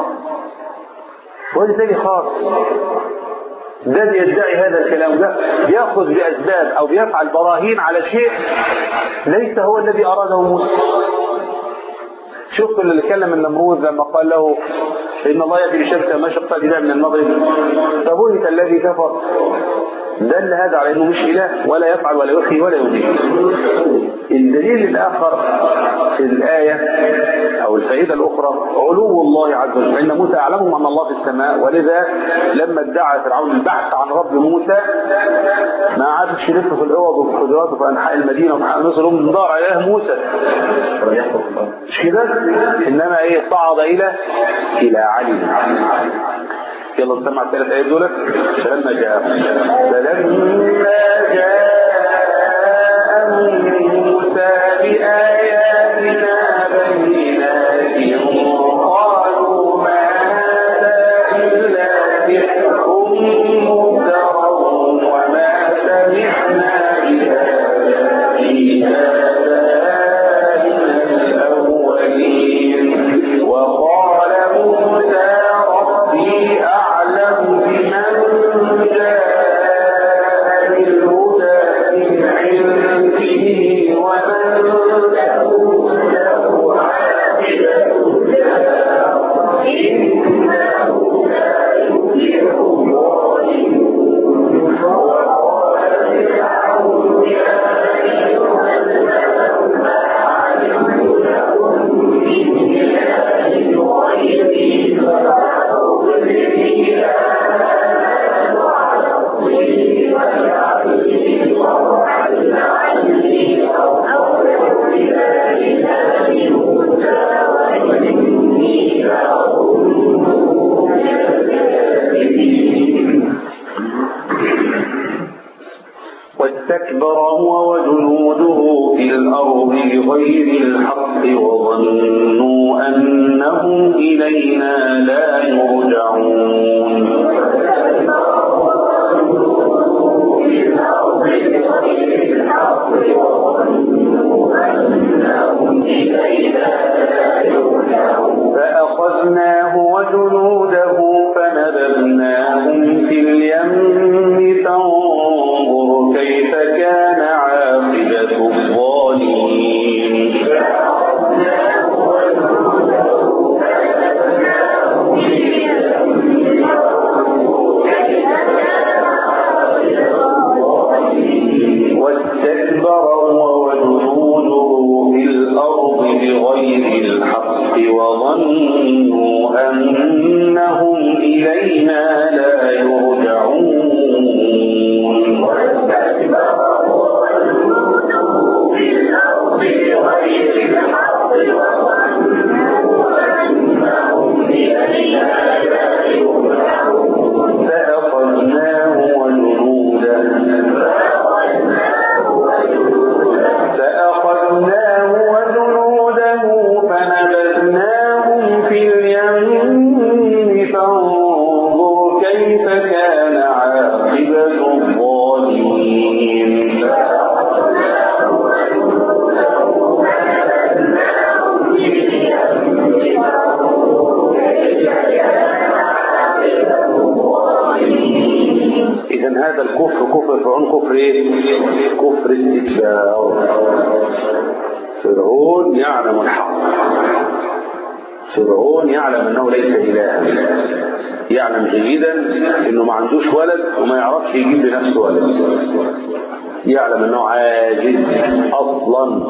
وادي ثاني خالص. ده يدعي هذا الكلام، ده ياخذ باسباب او بيفعل براهين على شيء ليس هو الذي اراده موسى. شوف اللي كلم النمرود لما قال له ان الله يأتي بالشمس مشرقا بها من المغرب فبهت الذي كفر. دل هذا على انه مش اله ولا يفعل ولا يحيي ولا يميت. الدليل الاخر في الايه او الفائده الاخرى علو الله عز وجل، فان موسى اعلمهم ان الله في السماء، ولذا لما ادعى فرعون البحث عن رب موسى ما عادش يلف في الاوض وقدراته في انحاء المدينه وانحاء مصر ومن دار اله موسى، مش كده؟ انما ايه؟ صعد الى الى علي. يلا نسمع الثلاث آيات دولت. فلما جاء فلما جاء موسى بآياتنا بينات قالوا ما هذا إلا سحر مفترى وما سمعنا بهذا في آبائنا الأولين. وقال موسى ربي أعلم بمن جاء بالهدى من عنده ومن تكون له عاقبة الدار إنه لا يفلح الظالمون. وقال فرعون يا أيها الملأ ما علمت لكم من إله غيري فأعوذ به واستكبر هو وجنوده في الأرض بغير الحق وظنوا أنهم إلينا لا يرجعون. فأخذناه وجنوده فنبذناهم في اليم فانظر كيف كان عاقبة الظالمين. واستكبر هو وجنوده في الأرض بغير الحق وظنوا أنهم إلينا لا يرجعون. واستكبر هو وجنوده في الأرض بغير الحق وظنوا أنهم إلينا لا يرجعون. فأخذناه وجنوده فأخذناه وجنوده فنبذناهم في اليم فانظر كيف كان هذا الكفر كفر فرعون كفر ايه؟ كفر استكبار. فرعون يعلم الحق، فرعون يعلم انه ليس إلها، يعلم جيدا انه ما عندوش ولد وما يعرفش يجيب لنفسه ولد، يعلم انه عاجز اصلا.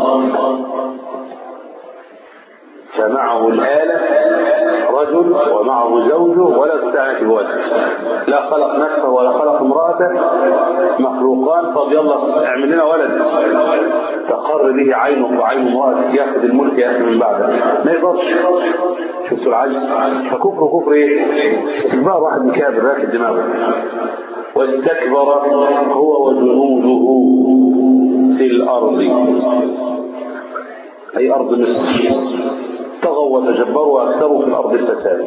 فمعه الآلة رجل ومعه زوجه ولا استعنت بولد، لا خلق نفسه ولا خلق امرأته، مخلوقان. طب يلا اعمل لنا ولد تقر به عينك وعين امرأتك، ياخذ الملك يا اخي من بعده، ما يقدرش. شفتوا العجز؟ فكفر كفر ايه؟ استكبار، واحد مكابر راكب دماغه. واستكبر هو وجنوده في الأرض، أي أرض مصر، طغوا وتجبروا وأكثروا في الأرض الفساد.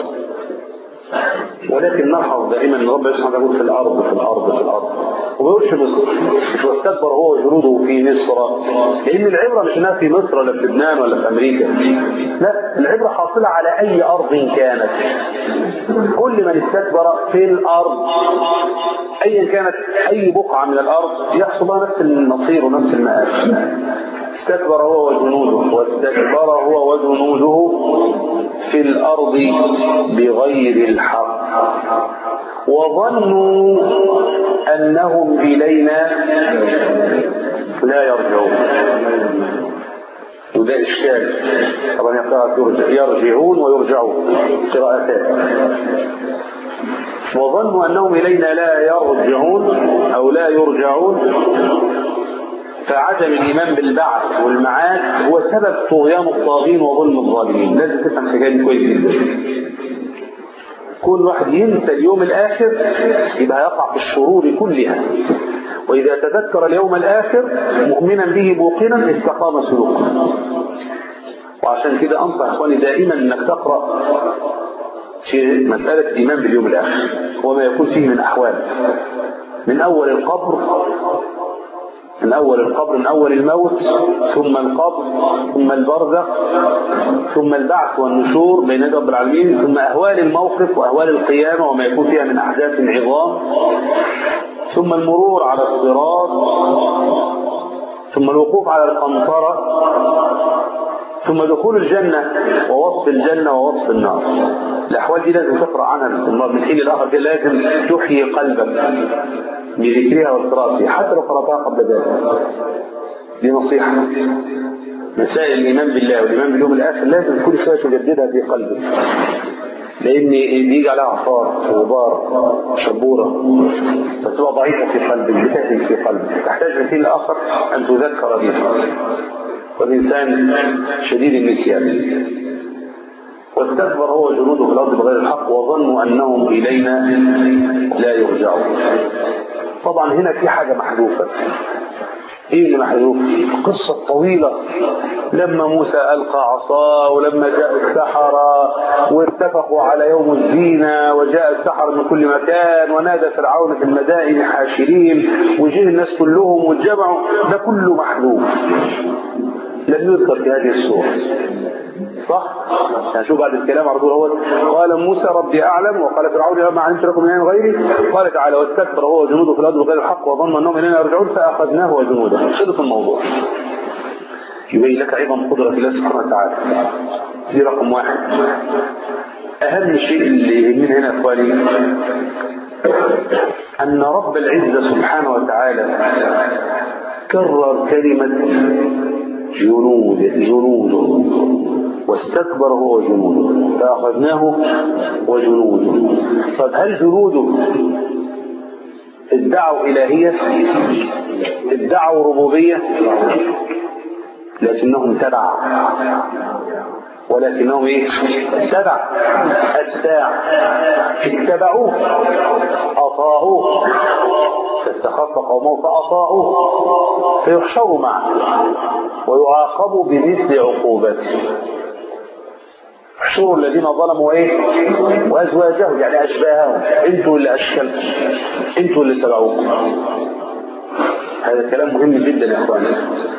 ولكن نلحظ دائما ان رب سبحانه يقول في الارض في الارض في الارض، وما يقولش مصر. مش واستكبر هو وجنوده في مصر، لان العبره مش انها في مصر ولا في لبنان ولا في امريكا، لا، العبره حاصله على اي ارض كانت. كل من استكبر في الارض ايا كانت اي بقعه من الارض يحصل لها نفس المصير ونفس المآل. استكبر هو وجنوده، واستكبر هو وجنوده في الأرض بغير الحق، وظنوا أنهم إلينا لا يرجعون. وده إشكال طبعا، يقرأ يرجعون ويرجعون قراءتان. وظنوا أنهم إلينا لا يرجعون أو لا يرجعون، فعدم الإيمان بالبعث والمعاد هو سبب طغيان الطاغين وظلم الظالمين. لازم تفهم الحكاية دي كويس جدا. كل واحد ينسى اليوم الآخر يبقى يقع في الشرور كلها، وإذا تذكر اليوم الآخر مؤمنا به موقنا استقام سلوكه. وعشان كده أنصح إخواني دائما أنك تقرأ في مسألة الإيمان باليوم الآخر وما يكون فيه من أحوال، من أول القبر، من أول القبر، من أول الموت، ثم القبر، ثم البرزخ، ثم البعث والنشور بين يدي رب العالمين، ثم أهوال الموقف وأهوال القيامة وما يكون فيها من أحداث عظام، ثم المرور على الصراط، ثم الوقوف على القنطرة، ثم دخول الجنة ووصف الجنة ووصف النار. الأحوال دي لازم تقرأ عنها باستمرار من حين لآخر، دي لازم تحيي قلبك بذكرها والقراءة، حتى لو قرأتها قبل ذلك. دي نصيحة. مسائل الإيمان بالله والإيمان باليوم الآخر لازم كل شوية تجددها في قلبك، لأن بيجي عليها عصار وغبار شبورة فتبقى ضعيفة في قلبك، بتهدم في قلبك، تحتاج من حين لآخر أن تذكر بها. والإنسان شديد النسيان. واستكبر هو جنوده في الأرض بغير الحق، وظنوا أنهم إلينا لا يرجعون. طبعا هنا في حاجة محذوفة. ايه اللي محذوف؟ قصة طويلة. لما موسى ألقى عصاه، ولما جاء السحرة واتفقوا على يوم الزينة، وجاء السحرة من كل مكان، ونادى فرعون في المدائن حاشرين، وجه الناس كلهم واتجمعوا، ده كله محذوف، لم يذكر في هذه السورة. صح؟ يعني شوف بعد الكلام على طول هو قال موسى ربي أعلم، وقال فرعون ما علمت لكم من إله غيري، قال تعالى واستكبر هو وجنوده في الأرض بغير الحق وظن أنهم إلينا يرجعون فأخذناه وجنوده. خلص الموضوع. يبين لك أيضا قدرة الله سبحانه وتعالى. دي رقم واحد. أهم شيء اللي يهمنا هنا إخواني أن رب العزة سبحانه وتعالى كرر كلمة جنود جنوده، واستكبر هو وجنوده فأخذناه وجنوده. طب هل جنوده ادعوا إلهية؟ ادعوا ربوبية؟ لكنهم تبع، ولكنهم ايه؟ تبع أتباع، اتبعوه أطاعوه، فاستخف قومه فأطاعوه فيحشروا معه ويعاقبوا بمثل عقوبته. احشروا الذين ظلموا ايه؟ وازواجهم، يعني اشباههم، انتوا اللي اشكلتم، انتوا اللي اتبعوكم. هذا الكلام مهم جدا يا اخواني.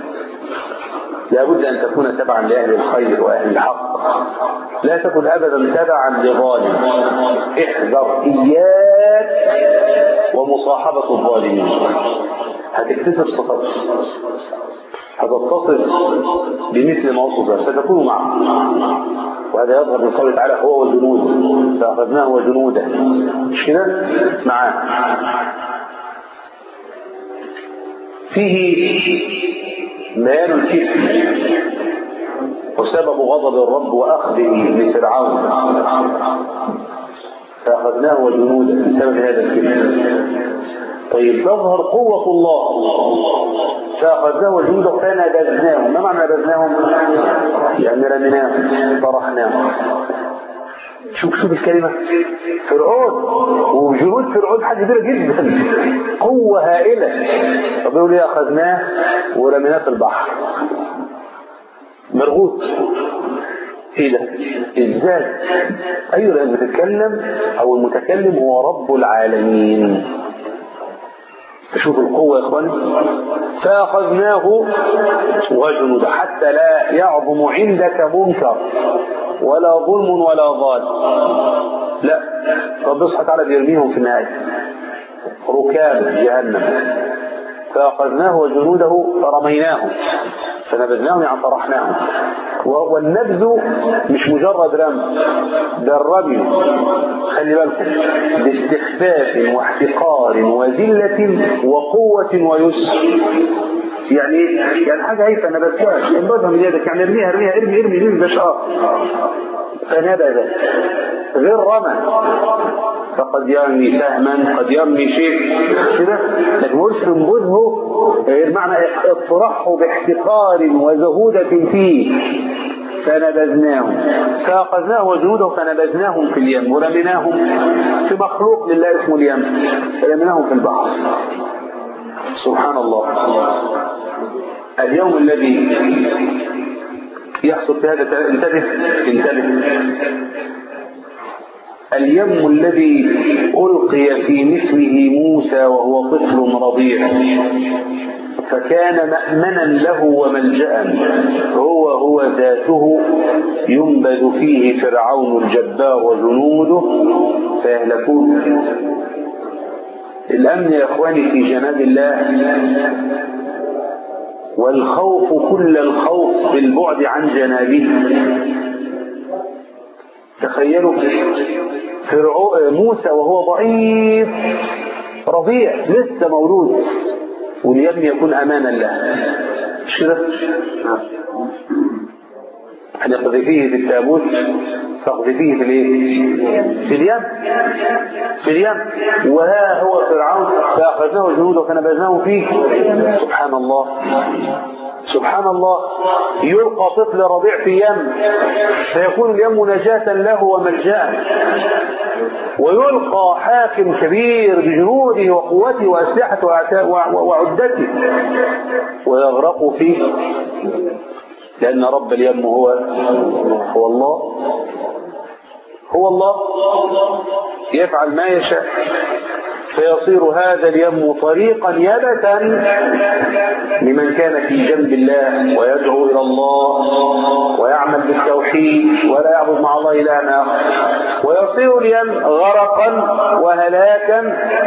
لابد ان تكون تبعا لاهل الخير واهل الحق، لا تكن ابدا تبعا لظالم. احذر، اياك الصفات ومصاحبة الظالمين. هتكتسب صفات، هتتصف بمثل ما وصف، ستكون معه. وهذا يظهر من قوله تعالى هو وجنوده فأخذناه وجنوده، مش كده معاه. فيه بيان الكفر وسبب غضب الرب وأخذه لفرعون، فأخذناه وجنوده بسبب هذا الكفر. طيب تظهر قوة الله، فأخذناه وجنوده فنبذناهم. ما معنى نبذناهم؟ يعني رميناهم طرحناهم. شوف شوف الكلمة، فرعون وجنود فرعون حاجة كبيرة جدا، قوة هائلة. طب يقول لي أخذناه ورميناه في البحر، مرغوط. ايه ده؟ ازاي؟ ايوه لان بتتكلم او المتكلم هو رب العالمين. تشوف القوة يا اخواني. فاخذناه وجنوده حتى لا يعظم عندك منكر ولا ظلم ولا ضال. لا، رب سبحانه وتعالى بيرميهم في النهاية ركاب جهنم. فاخذناه وجنوده فرميناهم فنبذناهم يعني طرحناهم. والنبذ مش مجرد رمي، ده الرمي خلي بالكم باستخفاف واحتقار وذلة وقوة ويسر. يعني ايه؟ يعني حاجة هي فنبذتها انبذها من يدك، يعني ارميها ارميها ارمي ارمي ارمي ده شقاق. فنبذ غير رمى، فقد يرمي سهما قد يرمي شيء كده، لكن مش ينبذه معنى اطرحه باحتقار وزهودة فيه. فنبذناهم فأخذناه وجنوده فنبذناهم في اليم ورميناهم في مخلوق لله اسمه اليم، فرميناهم في البحر. سبحان الله. اليوم الذي يحصل في هذا، انتبه انتبه اليم الذي ألقي في مثله موسى وهو طفل رضيع، فكان مأمنا له وملجأ، هو هو ذاته ينبذ فيه فرعون الجبار وجنوده فيهلكون. الأمن يا إخواني في جناب الله، والخوف كل الخوف بالبعد عن جنابه. تخيلوا فرعون موسى وهو ضعيف رضيع لسه مولود، واليم يكون أمانا له، مش كده؟ أن يقذفيه في التابوت تقذفيه في الايه؟ في اليم في اليم وها هو فرعون فأخذناه جنوده فنبذناه فيه. سبحان الله سبحان الله. يلقى طفل رضيع في يم فيكون اليم نجاة له وملجأ، ويلقى حاكم كبير بجنوده وقوته وأسلحته وعدته ويغرق فيه، لأن رب اليم هو هو الله هو الله يفعل ما يشاء، فيصير هذا اليم طريقا يبسا لمن كان في جنب الله ويدعو إلى الله ويعمل بالتوحيد ولا يعبد مع الله إلها آخر، ويصير اليم غرقا وهلاكا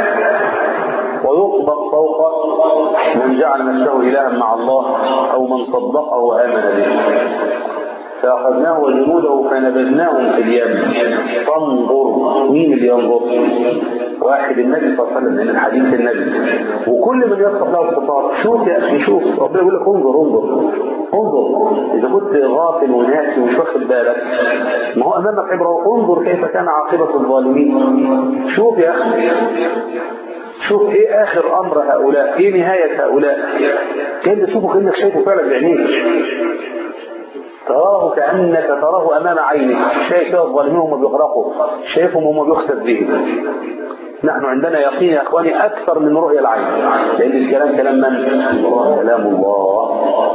ويطبق فوق من جعل نفسه إلها مع الله أو من صدقه وآمن به. فأخذناه وجنوده فنبذناهم في اليم. فانظر، مين اللي ينظر؟ واحد النبي صلى الله عليه وسلم من حديث النبي، وكل من يصف له الخطاب. شوف يا أخي شوف، ربنا يقول لك انظر انظر انظر. إذا كنت غافل وناسي ومش واخد بالك، ما هو أمامك عبرة. انظر كيف كان عاقبة الظالمين. شوف يا أخي شوف ايه اخر امر هؤلاء، ايه نهاية هؤلاء. كان تشوفه كأنك شايفه فعلا بعينيك، تراه كأنك تراه امام عينك، شايف الظالمين هم بيغرقوا، شايفهم هم بيخسر به. نحن عندنا يقين يا اخواني اكثر من رؤية العين، لان الكلام كلام من؟ كلام الله.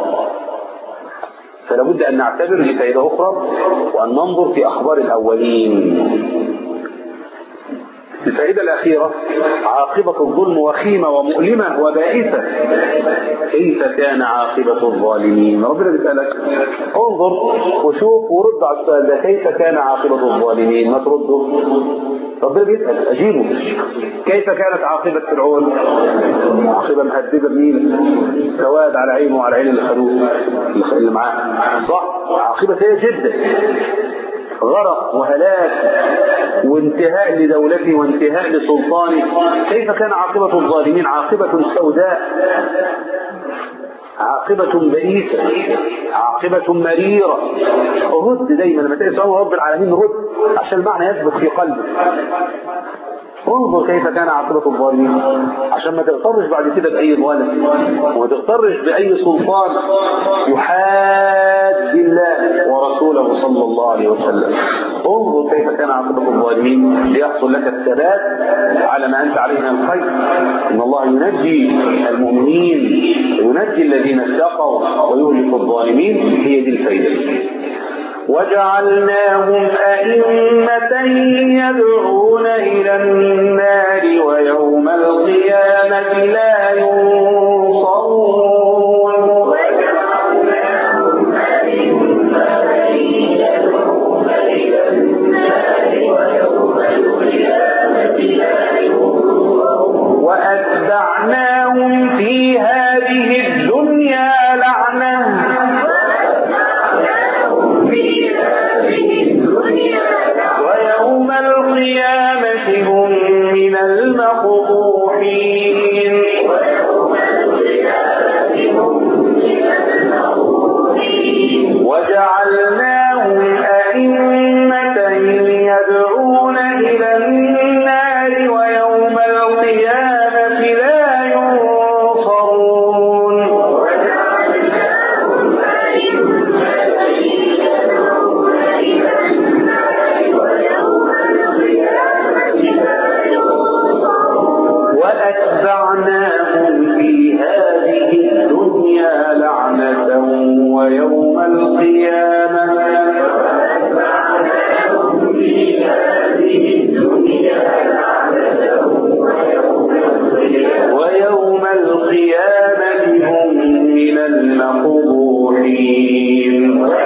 فلا بد ان نعتبر بفائدة اخرى وان ننظر في اخبار الاولين. الفائدة الأخيرة: عاقبة الظلم وخيمة ومؤلمة وبائسة. كيف كان عاقبة الظالمين؟ ربنا بيسألك، انظر وشوف ورد على السؤال ده، كيف كان عاقبة الظالمين؟ ما ترده؟ ربنا بيسأل، أجيبه. كيف كانت عاقبة فرعون؟ عاقبة مهددة بمين؟ سواد على عينه وعلى عين اللي خدوه اللي معاه، صح؟ عاقبة سيئة جدا، غرق وهلاك وانتهاء لدولته وانتهاء لسلطانه. كيف كان عاقبة الظالمين؟ عاقبة سوداء، عاقبة بئيسة، عاقبة مريرة. رد دايما لما تسأل رب العالمين، رد عشان المعنى يثبت في قلبك. انظر كيف كان عاقبة الظالمين، عشان ما تغترش بعد كده بأي ظالم وما تغترش بأي سلطان يحاد الله ورسوله صلى الله عليه وسلم. انظر كيف كان عاقبة الظالمين ليحصل لك الثبات على ما أنت عليه من الخير. إن الله ينجي المؤمنين وينجي الذين اتقوا ويهلك الظالمين. هي دي الفائدة. وجعلناهم أئمة يدعون إلى النار ويوم القيامة لا ينصرون. وجعلناهم أئمة يدعون إلى النار ويوم القيامة لا ينصرون. وأتبعناهم في هذه الدنيا لعنة ويوم القيامة هم من المقبوحين. وجعلناهم أئمة يدعون إلى النار ويوم القيامة لا ينصرون. وأتبعناهم في هذه الدنيا لعنة ويوم القيامة ويوم القيامة هم من المقبوحين.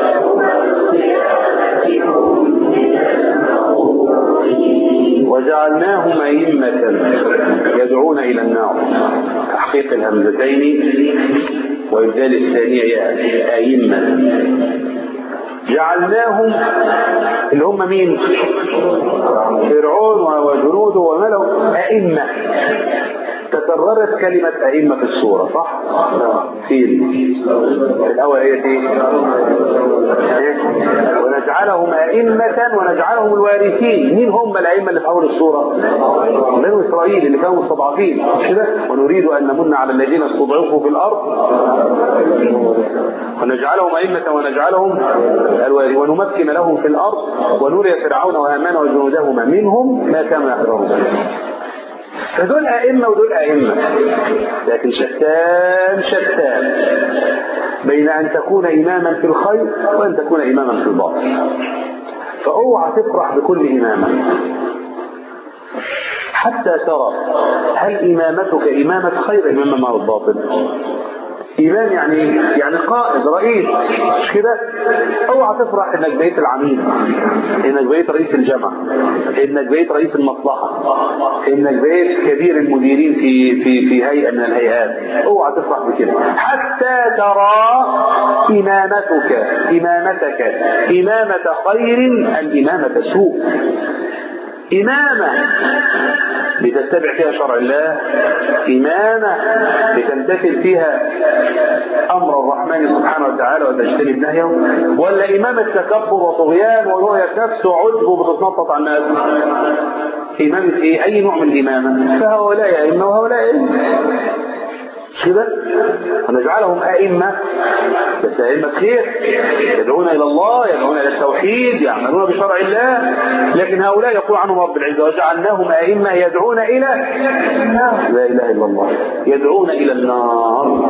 وجعلناهم أئمة يدعون إلى النار، تحقيق الهمزتين وإبدال الثانية أئمة. جعلناهم اللي هم مين؟ فرعون وجنوده وملأه أئمة. تكررت كلمة أئمة في السورة، صح؟ في الأول هي ايه؟ ونجعلهم أئمة ونجعلهم الوارثين. مين هم الأئمة اللي في أول السورة؟ بنو إسرائيل اللي كانوا مستضعفين كده. ونريد أن نمن على الذين استضعفوا في الأرض ونجعلهم أئمة ونجعلهم الوارثين ونمكن لهم في الأرض ونري فرعون وهامان وجنودهما منهم ما كانوا يحذرون. فدول أئمة ودول أئمة، لكن شتان شتان بين أن تكون إماما في الخير وأن تكون إماما في الباطل. فأوعى تفرح بكل إمامة حتى ترى هل إمامتك إمامة خير إمامة مع الباطل. إمام يعني يعني قائد رئيس، مش كده؟ اوعى تفرح انك بقيت العميد، انك بقيت رئيس الجامعة، انك بقيت رئيس المصلحة، انك بقيت كبير المديرين في في في هيئة من الهيئات. اوعى تفرح بكده حتى ترى إمامتك إمامتك إمامة خير أم إمامة سوء. إمامة بتتبع فيها شرع الله، إمامة بتمتثل فيها أمر الرحمن سبحانه وتعالى وتجتنب نهيه، ولا إمامة تكبر وطغيان ورؤية نفس وعجب وبتتنطط على الناس. إمامة إيه؟ أي نوع من الإمامة؟ فهؤلاء أئمة وهؤلاء أئمة كده. ونجعلهم أئمة، بس أئمة خير يدعون إلى الله، يدعون إلى التوحيد، يعملون بشرع الله. لكن هؤلاء يقول عنهم رب العزة وجعلناهم أئمة يدعون إلى النار. لا إله إلا الله، يدعون إلى النار.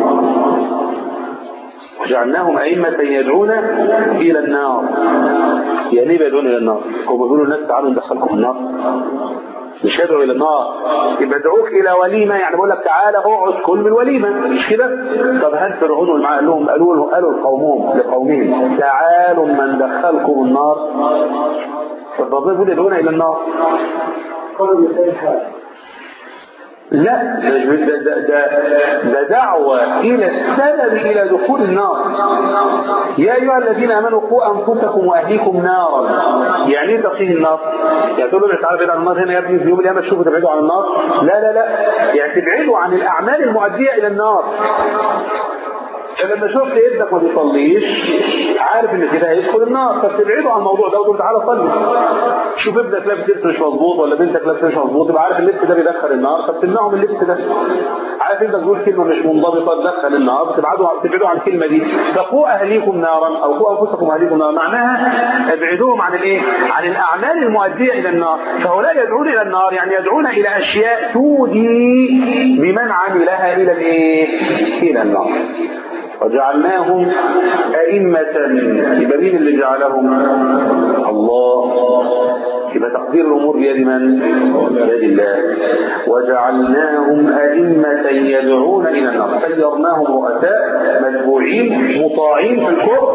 وجعلناهم أئمة يدعون إلى النار. يعني ايه يدعون إلى النار؟ هم بيقولوا الناس تعالوا ندخلكم النار. مش يدعو الى النار. يبقى ادعوك الى وليمه، يعني بقول لك تعالى اقعد كل من الوليمه، مش كده؟ طب هل فرعون والمعاد قال لهم قالوا قالوا لقومهم لقومهم تعالوا من دخلكم النار؟ طب ربنا بيقول يدعونا الى النار. قالوا مثال حال لا، ده, ده, ده, ده دعوة إلى السبب إلى دخول النار. يا أيها الذين آمنوا قوا أنفسكم وأهليكم نارا. يعني إيه تقيه النار؟ يعني تقول له تعالى بعيد عن النار هنا يا ابني في يوم القيامة تشوفوا تبعدوا عن النار؟ لا لا لا، يعني تبعدوا عن الأعمال المؤدية إلى النار. فلما شفت ابنك ما بيصليش عارف ان كده هيدخل النار، فبتبعده عن الموضوع ده وتقول تعالى صلي. شوف ابنك لابس لبس مش مظبوط ولا بنتك لابس مش مظبوط، يبقى عارف اللبس ده بيدخل النار فبتمنعه من اللبس ده. عارف انت تقول كلمه مش منضبطه تدخل النار، بتبعدوا بتبعدوا عن الكلمه دي. فقوا اهليكم نارا او قوا انفسكم واهليكم نارا، معناها ابعدوهم عن الايه؟ عن الاعمال المؤديه الى النار. فهؤلاء يدعون الى النار يعني يدعون الى اشياء تودي بمن عملها الى الايه؟ الى النار. وجعلناهم أئمة. يبقى مين اللي جعلهم؟ الله. يبقى تقدير الأمور بيد من؟ بيد الله. وجعلناهم أئمة يدعون إلى النار، سيرناهم رؤساء متبوعين مطاعين في الكفر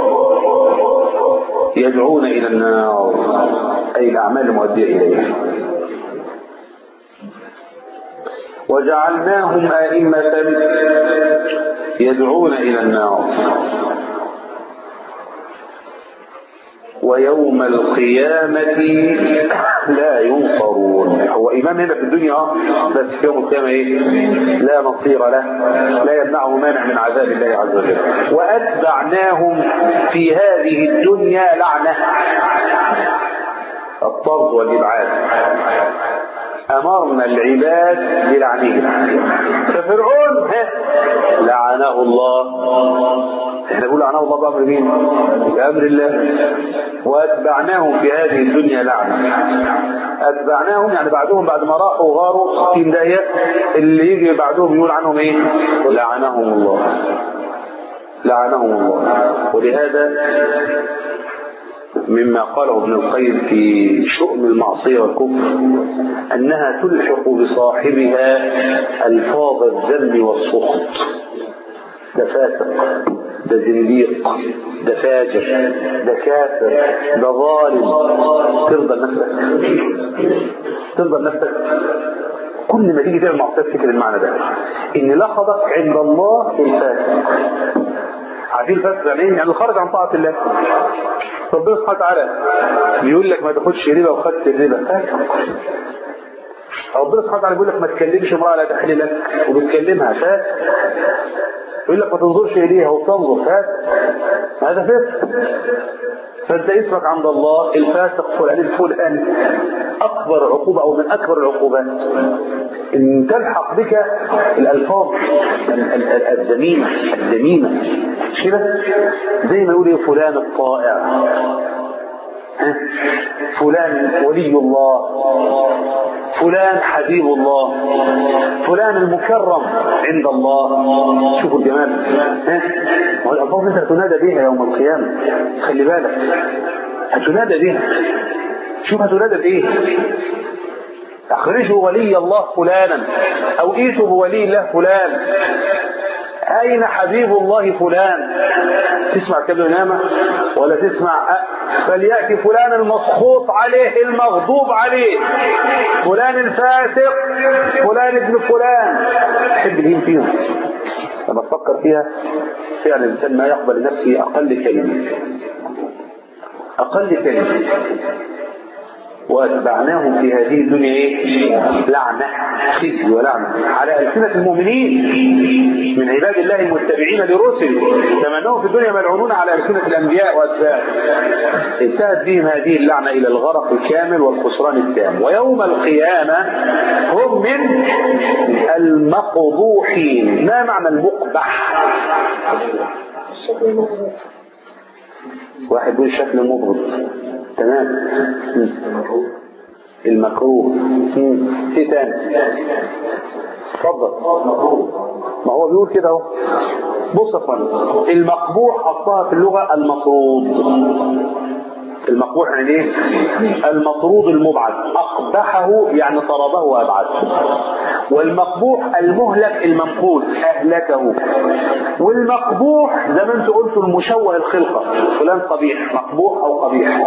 يدعون إلى النار، أي الأعمال المؤدية إليها. وجعلناهم أئمة يدعون إلى النار ويوم القيامة لا ينصرون. هو إمام هنا في الدنيا بس في يوم القيامة إيه؟ لا نصير له، لا يمنعه مانع من عذاب الله عز وجل. وأتبعناهم في هذه الدنيا لعنة، الطرد والإبعاد. أمرنا العباد بلعنهم. ففرعون لعنه الله. احنا نقول لعنه الله بأمر مين؟ بأمر الله. وأتبعناهم في هذه الدنيا لعنة. أتبعناهم يعني بعدهم بعد ما راحوا وغاروا ستين داهية، اللي يجي بعدهم يقول عنهم ايه؟ لعنهم الله. لعنهم الله. ولهذا مما قاله ابن القيم في شؤم المعصية والكفر أنها تلحق بصاحبها ألفاظ الذم والسخط. ده فاسق، ده زنديق، ده فاجر، ده كافر، ده ظالم. ترضى نفسك؟ ترضى نفسك؟ كل ما تيجي تعمل معصية تفتكر المعنى ده، إن لحظك عند الله الفاسق. عارفين الفاسق يعني ايه؟ يعني الخارج عن طاعة الله. ربنا سبحانه وتعالى بيقول لك ما تاخدش ربا وخدت الربا، فاسق. ربنا سبحانه وتعالى بيقول لك ما تكلمش امرأة لا تحل لك وبتكلمها، فاسق. يقول لك ما تنظرش اليها وبتنظر، فاسق. هذا فاسق. فانت اسمك عند الله الفاسق فلان الفلان. اكبر عقوبة او من اكبر العقوبات ان تلحق بك الالفاظ الذميمة الذميمة، مش كده؟ زي ما يقول فلان الطائع، فلان ولي الله، فلان حبيب الله، فلان المكرم عند الله. شوفوا الجمال. والألفاظ انت هتنادى بها يوم القيامة، خلي بالك هتنادى بها. شوف هتنادى بايه؟ اخرجوا ولي الله فلانا او ايتوا بولي الله فلان. أين حبيب الله فلان؟ تسمع كلمة نامة ولا تسمع؟ فليأتي فلان المسخوط عليه المغضوب عليه، فلان الفاسق، فلان ابن فلان. تحب الهين فيهم لما تفكر فيها. فعلا الإنسان ما يقبل نفسه أقل كلمة، أقل كلمة. واتبعناهم في هذه الدنيا ايه؟ لعنة، خزي ولعنة على ألسنة المؤمنين من عباد الله المتبعين لرسل، كما انهم في الدنيا ملعونون على ألسنة الأنبياء وأتباعهم. انتهت بهم هذه اللعنة إلى الغرق الكامل والخسران التام. ويوم القيامة هم من المقبوحين. ما معنى المقبح؟ واحد يقول الشكل المبغض، تمام. المكروه. في تاني؟ اتفضل. ما هو بيقول كده اهو. بص يا فندم، المقبوح اصلها في اللغه المطرود. المقبوح يعني ايه؟ المطرود المبعد، اقبحه يعني طرده وابعده. والمقبوح المهلك الممقوت اهلكه. والمقبوح زي ما انتم قلتوا المشوه الخلقه، فلان قبيح، مقبوح او قبيح.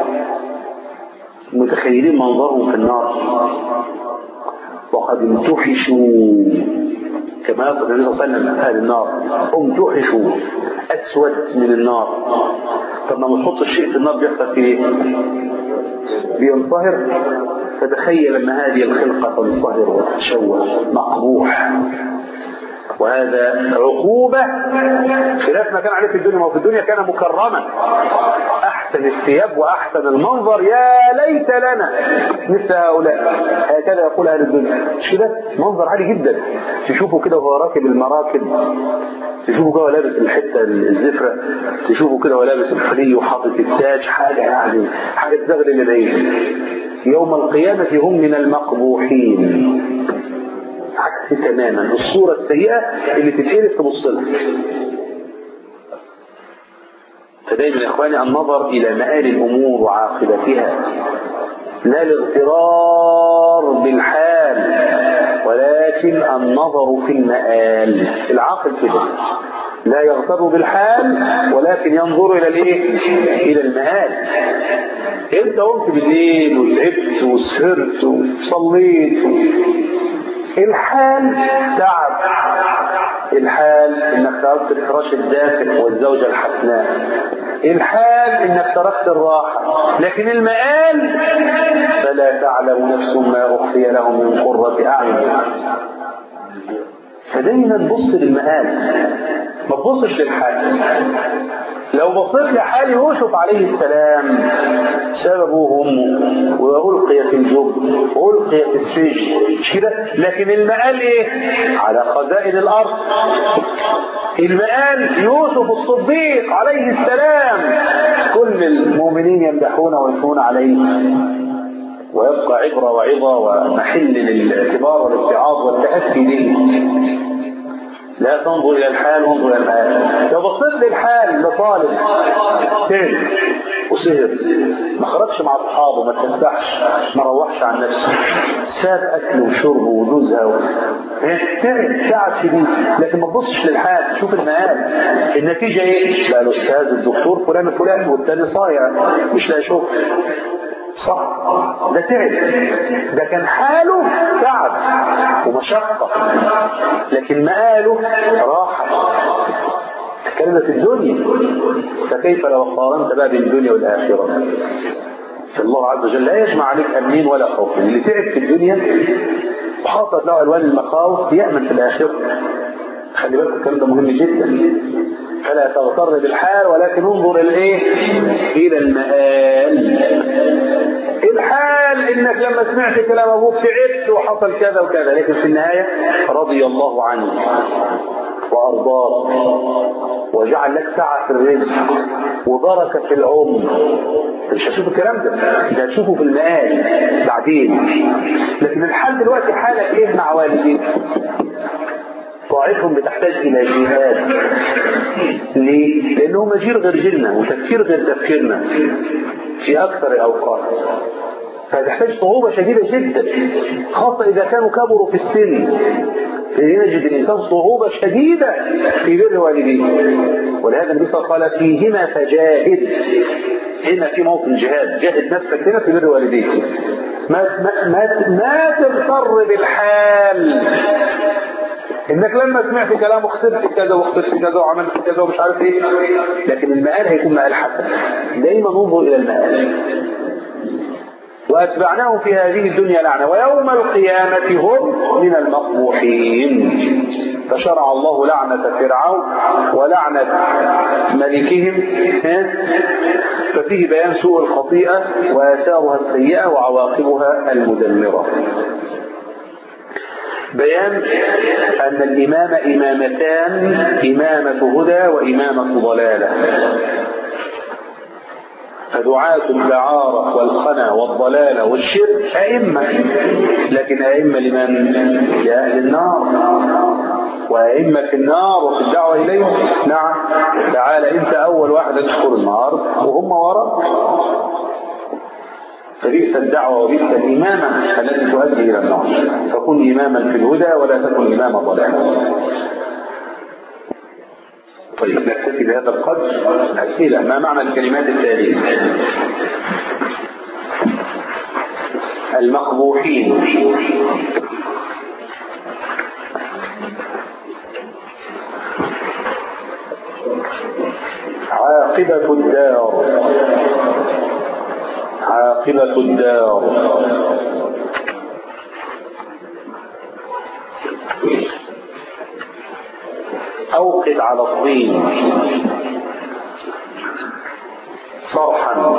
متخيلين منظرهم في النار؟ وقد امتحشوا كما يصف النبي صلى الله عليه وسلم اهل النار، امتحشوا اسود من النار. طب لما تحط الشيء في النار بيحصل فيه ايه؟ بينصهر. فتخيل لما هذه الخلقه تنصهر وتتشوه، مقبوح. وهذا عقوبة خلاف ما كان عليه في الدنيا. وفي الدنيا كان مكرما، أحسن الثياب وأحسن المنظر، يا ليت لنا مثل هؤلاء. هكذا يقول أهل الدنيا، مش كده؟ منظر عالي جدا. تشوفوا كده وهو راكب المراكب، تشوفوا كده لابس الحتة الزفرة، تشوفوا كده ولابس الحلي وحاطط التاج، حاجة يعني حاجة تزغلل العين. يوم القيامة هم من المقبوحين، عكس تماما الصورة السيئة اللي تتقلب تبص لها. فدايما يا اخواني النظر الى مآل الامور وعاقبتها، لا الاغترار بالحال ولكن النظر في المآل. العاقل كده لا يغتر بالحال ولكن ينظر الى الايه؟ الى المآل. انت قمت بالليل وتعبت وسهرت وصليت، الحال تعب، الحال انك تركت الفراش الدافئ والزوجة الحسناء، الحال انك تركت الراحة، لكن المآل فلا تعلم نفس ما أخفي لهم من قرة أعين. فدايما نبص للمآل، ما تبصش للحال. لو بصيت لحال يوسف عليه السلام، سببه امه والقي في الجب والقي في السجن، مش كده؟ لكن المآل ايه؟ على خزائن الارض. المآل يوسف الصديق عليه السلام، كل المؤمنين يمدحونه ويثنون عليه، ويبقى عبرة وعظة ومحل للاعتبار والاتعاظ والتأسي به. لا تنظر إلى الحال وانظر إلى المآل. لو بصيت للحال لطالب تعب وسهر، ما خرجش مع أصحابه، ما تفسحش، ما روحش عن نفسه، ساب أكله وشربه ونزهه و... تعب تعب شديد، لكن ما تبصش للحال، شوف المآل. النتيجة إيه؟ بقى الأستاذ الدكتور فلان فلان والتاني صايع مش لاقي شغل. صح، ده تعب، ده كان حاله تعب ومشقة، لكن مآله راحة. تكلم في الدنيا، فكيف لو قارنت بقى بين الدنيا والآخرة؟ فالله عز وجل لا يجمع عليك أمنين ولا خوف. اللي تعب في الدنيا وحصلت له ألوان المخاوف يأمن في الآخرة. خلي بالك الكلام ده مهم جدا. فلا تغتر بالحال ولكن انظر الايه؟ الى المآل. الحال انك لما سمعت كلام ابوك تعبت وحصل كذا وكذا، لكن في النهايه رضي الله عنك وارضاك وجعل لك سعه في الرزق وبركه في العمر. مش هتشوف الكلام ده، ده هتشوفه في المآل بعدين. لكن الحال دلوقتي حالك ايه مع والديك؟ طائفهم بتحتاج إلى جهاد. ليه؟ لأنه مجير غير جيلنا وتفكير غير تفكيرنا في أكثر الأوقات، فتحتاج صعوبة شديدة جدا، خاصة إذا كانوا كبروا في السن. فنجد الإنسان صعوبة شديدة في بر والديه. ولهذا النبي صلى الله عليه وسلم قال فيهما فجاهد. هنا في موطن جهاد، جاهد نفسك هنا في بر والديك. ما ما ما, ما تغتر بالحال، انك لما سمعت كلامه خسرت كذا وخسرت كذا وعملت كذا ومش عارف ايه، لكن المآل هيكون مآل حسن. دايما ننظر الى المآل. واتبعناهم في هذه الدنيا لعنة ويوم القيامة هم من المقبوحين. فشرع الله لعنة فرعون ولعنة ملكهم، ففيه بيان سوء الخطيئة وآثارها السيئة وعواقبها المدمرة. بيان أن الإمامة إمامتان، إمامة هدى وإمامة ضلالة. فدعاة الدعارة والخنا والضلالة والشرك أئمة، لكن أئمة لمن؟ لأهل النار. وأئمة في النار وفي الدعوة إليه. نعم، تعالى أنت أول واحد تدخل النار وهم وراء. فبئس الدعوة وبئس الإمامة التي تؤدي إلى النار. فكن إماما في الهدى ولا تكن إمام ضلال. طيب نكتفي بهذا القدر. أسئلة: ما معنى الكلمات التالية؟ المقبوحين، عاقبة الدار، عاقبة الدار، أوقد على الطين، صرحا،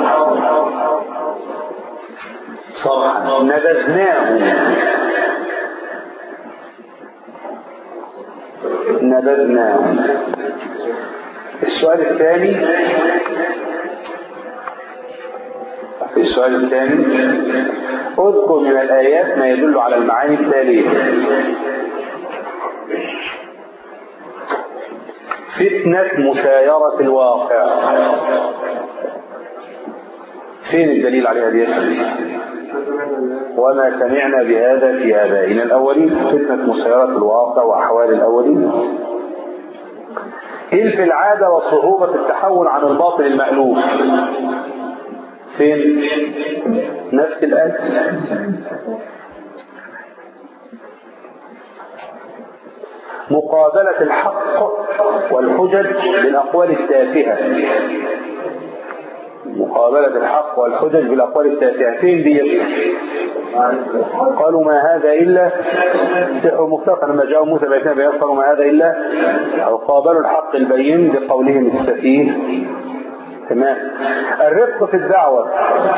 صرحا، نبذناه، نبذناه. السؤال الثاني، السؤال الثاني اذكر من الآيات ما يدل على المعاني التالية: فتنة مسايرة الواقع. فين الدليل عليها دي؟ وما سمعنا بهذا في آبائنا الأولين. فتنة مسايرة الواقع وأحوال الأولين. إلف العادة وصعوبة التحول عن الباطل المألوف. فين؟ نفس الآية. مقابلة الحق والحجج بالأقوال التافهة. مقابلة الحق والحجج بالأقوال التافهة. فين دي؟ قالوا ما هذا إلا سحر مفترى. لما جاءوا موسى بيتنا بيان قالوا ما هذا إلا، أو قابلوا الحق البين بقولهم السفيه. تمام. الرفق في الدعوة.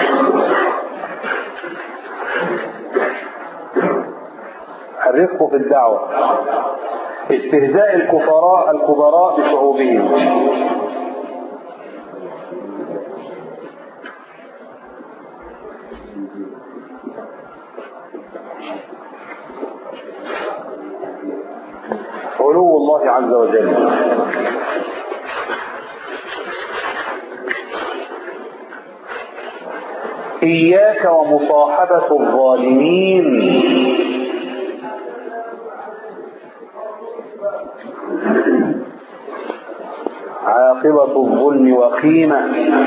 الرفق في الدعوة. استهزاء الكفراء الكبراء بشعوبهم. علو الله عز وجل. إياك ومصاحبة الظالمين. عاقبة الظلم وخيمة.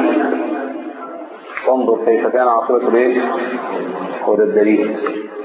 تنظر كيف كان عاقبة الايه؟ هو ده الدليل.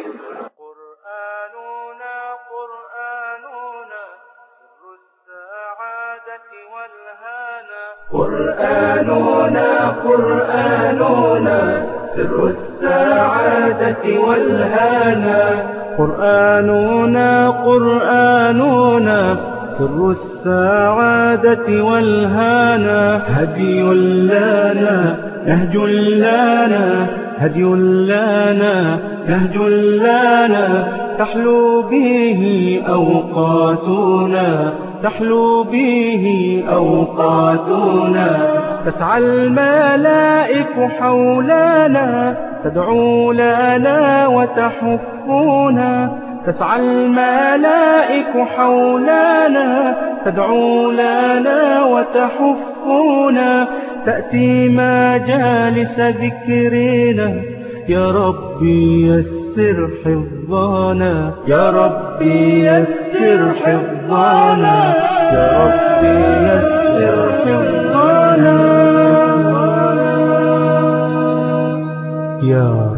قرآننا قرآننا سر السعادة والهانا. قرآننا قرآننا سر السعادة والهانا. هدي لنا نهج لنا هدي لنا نهج لنا. تحلو به أوقاتنا تحلو به أوقاتنا. تسعى الملائك حولنا تدعو لنا وتحفنا. تسعى الملائك حولنا تدعو لنا وتحفنا. تأتي مجالس ذكرنا يا ربي يسر حفظنا. يا ربي يسر حفظنا. يا ربي يسر حفظنا. يا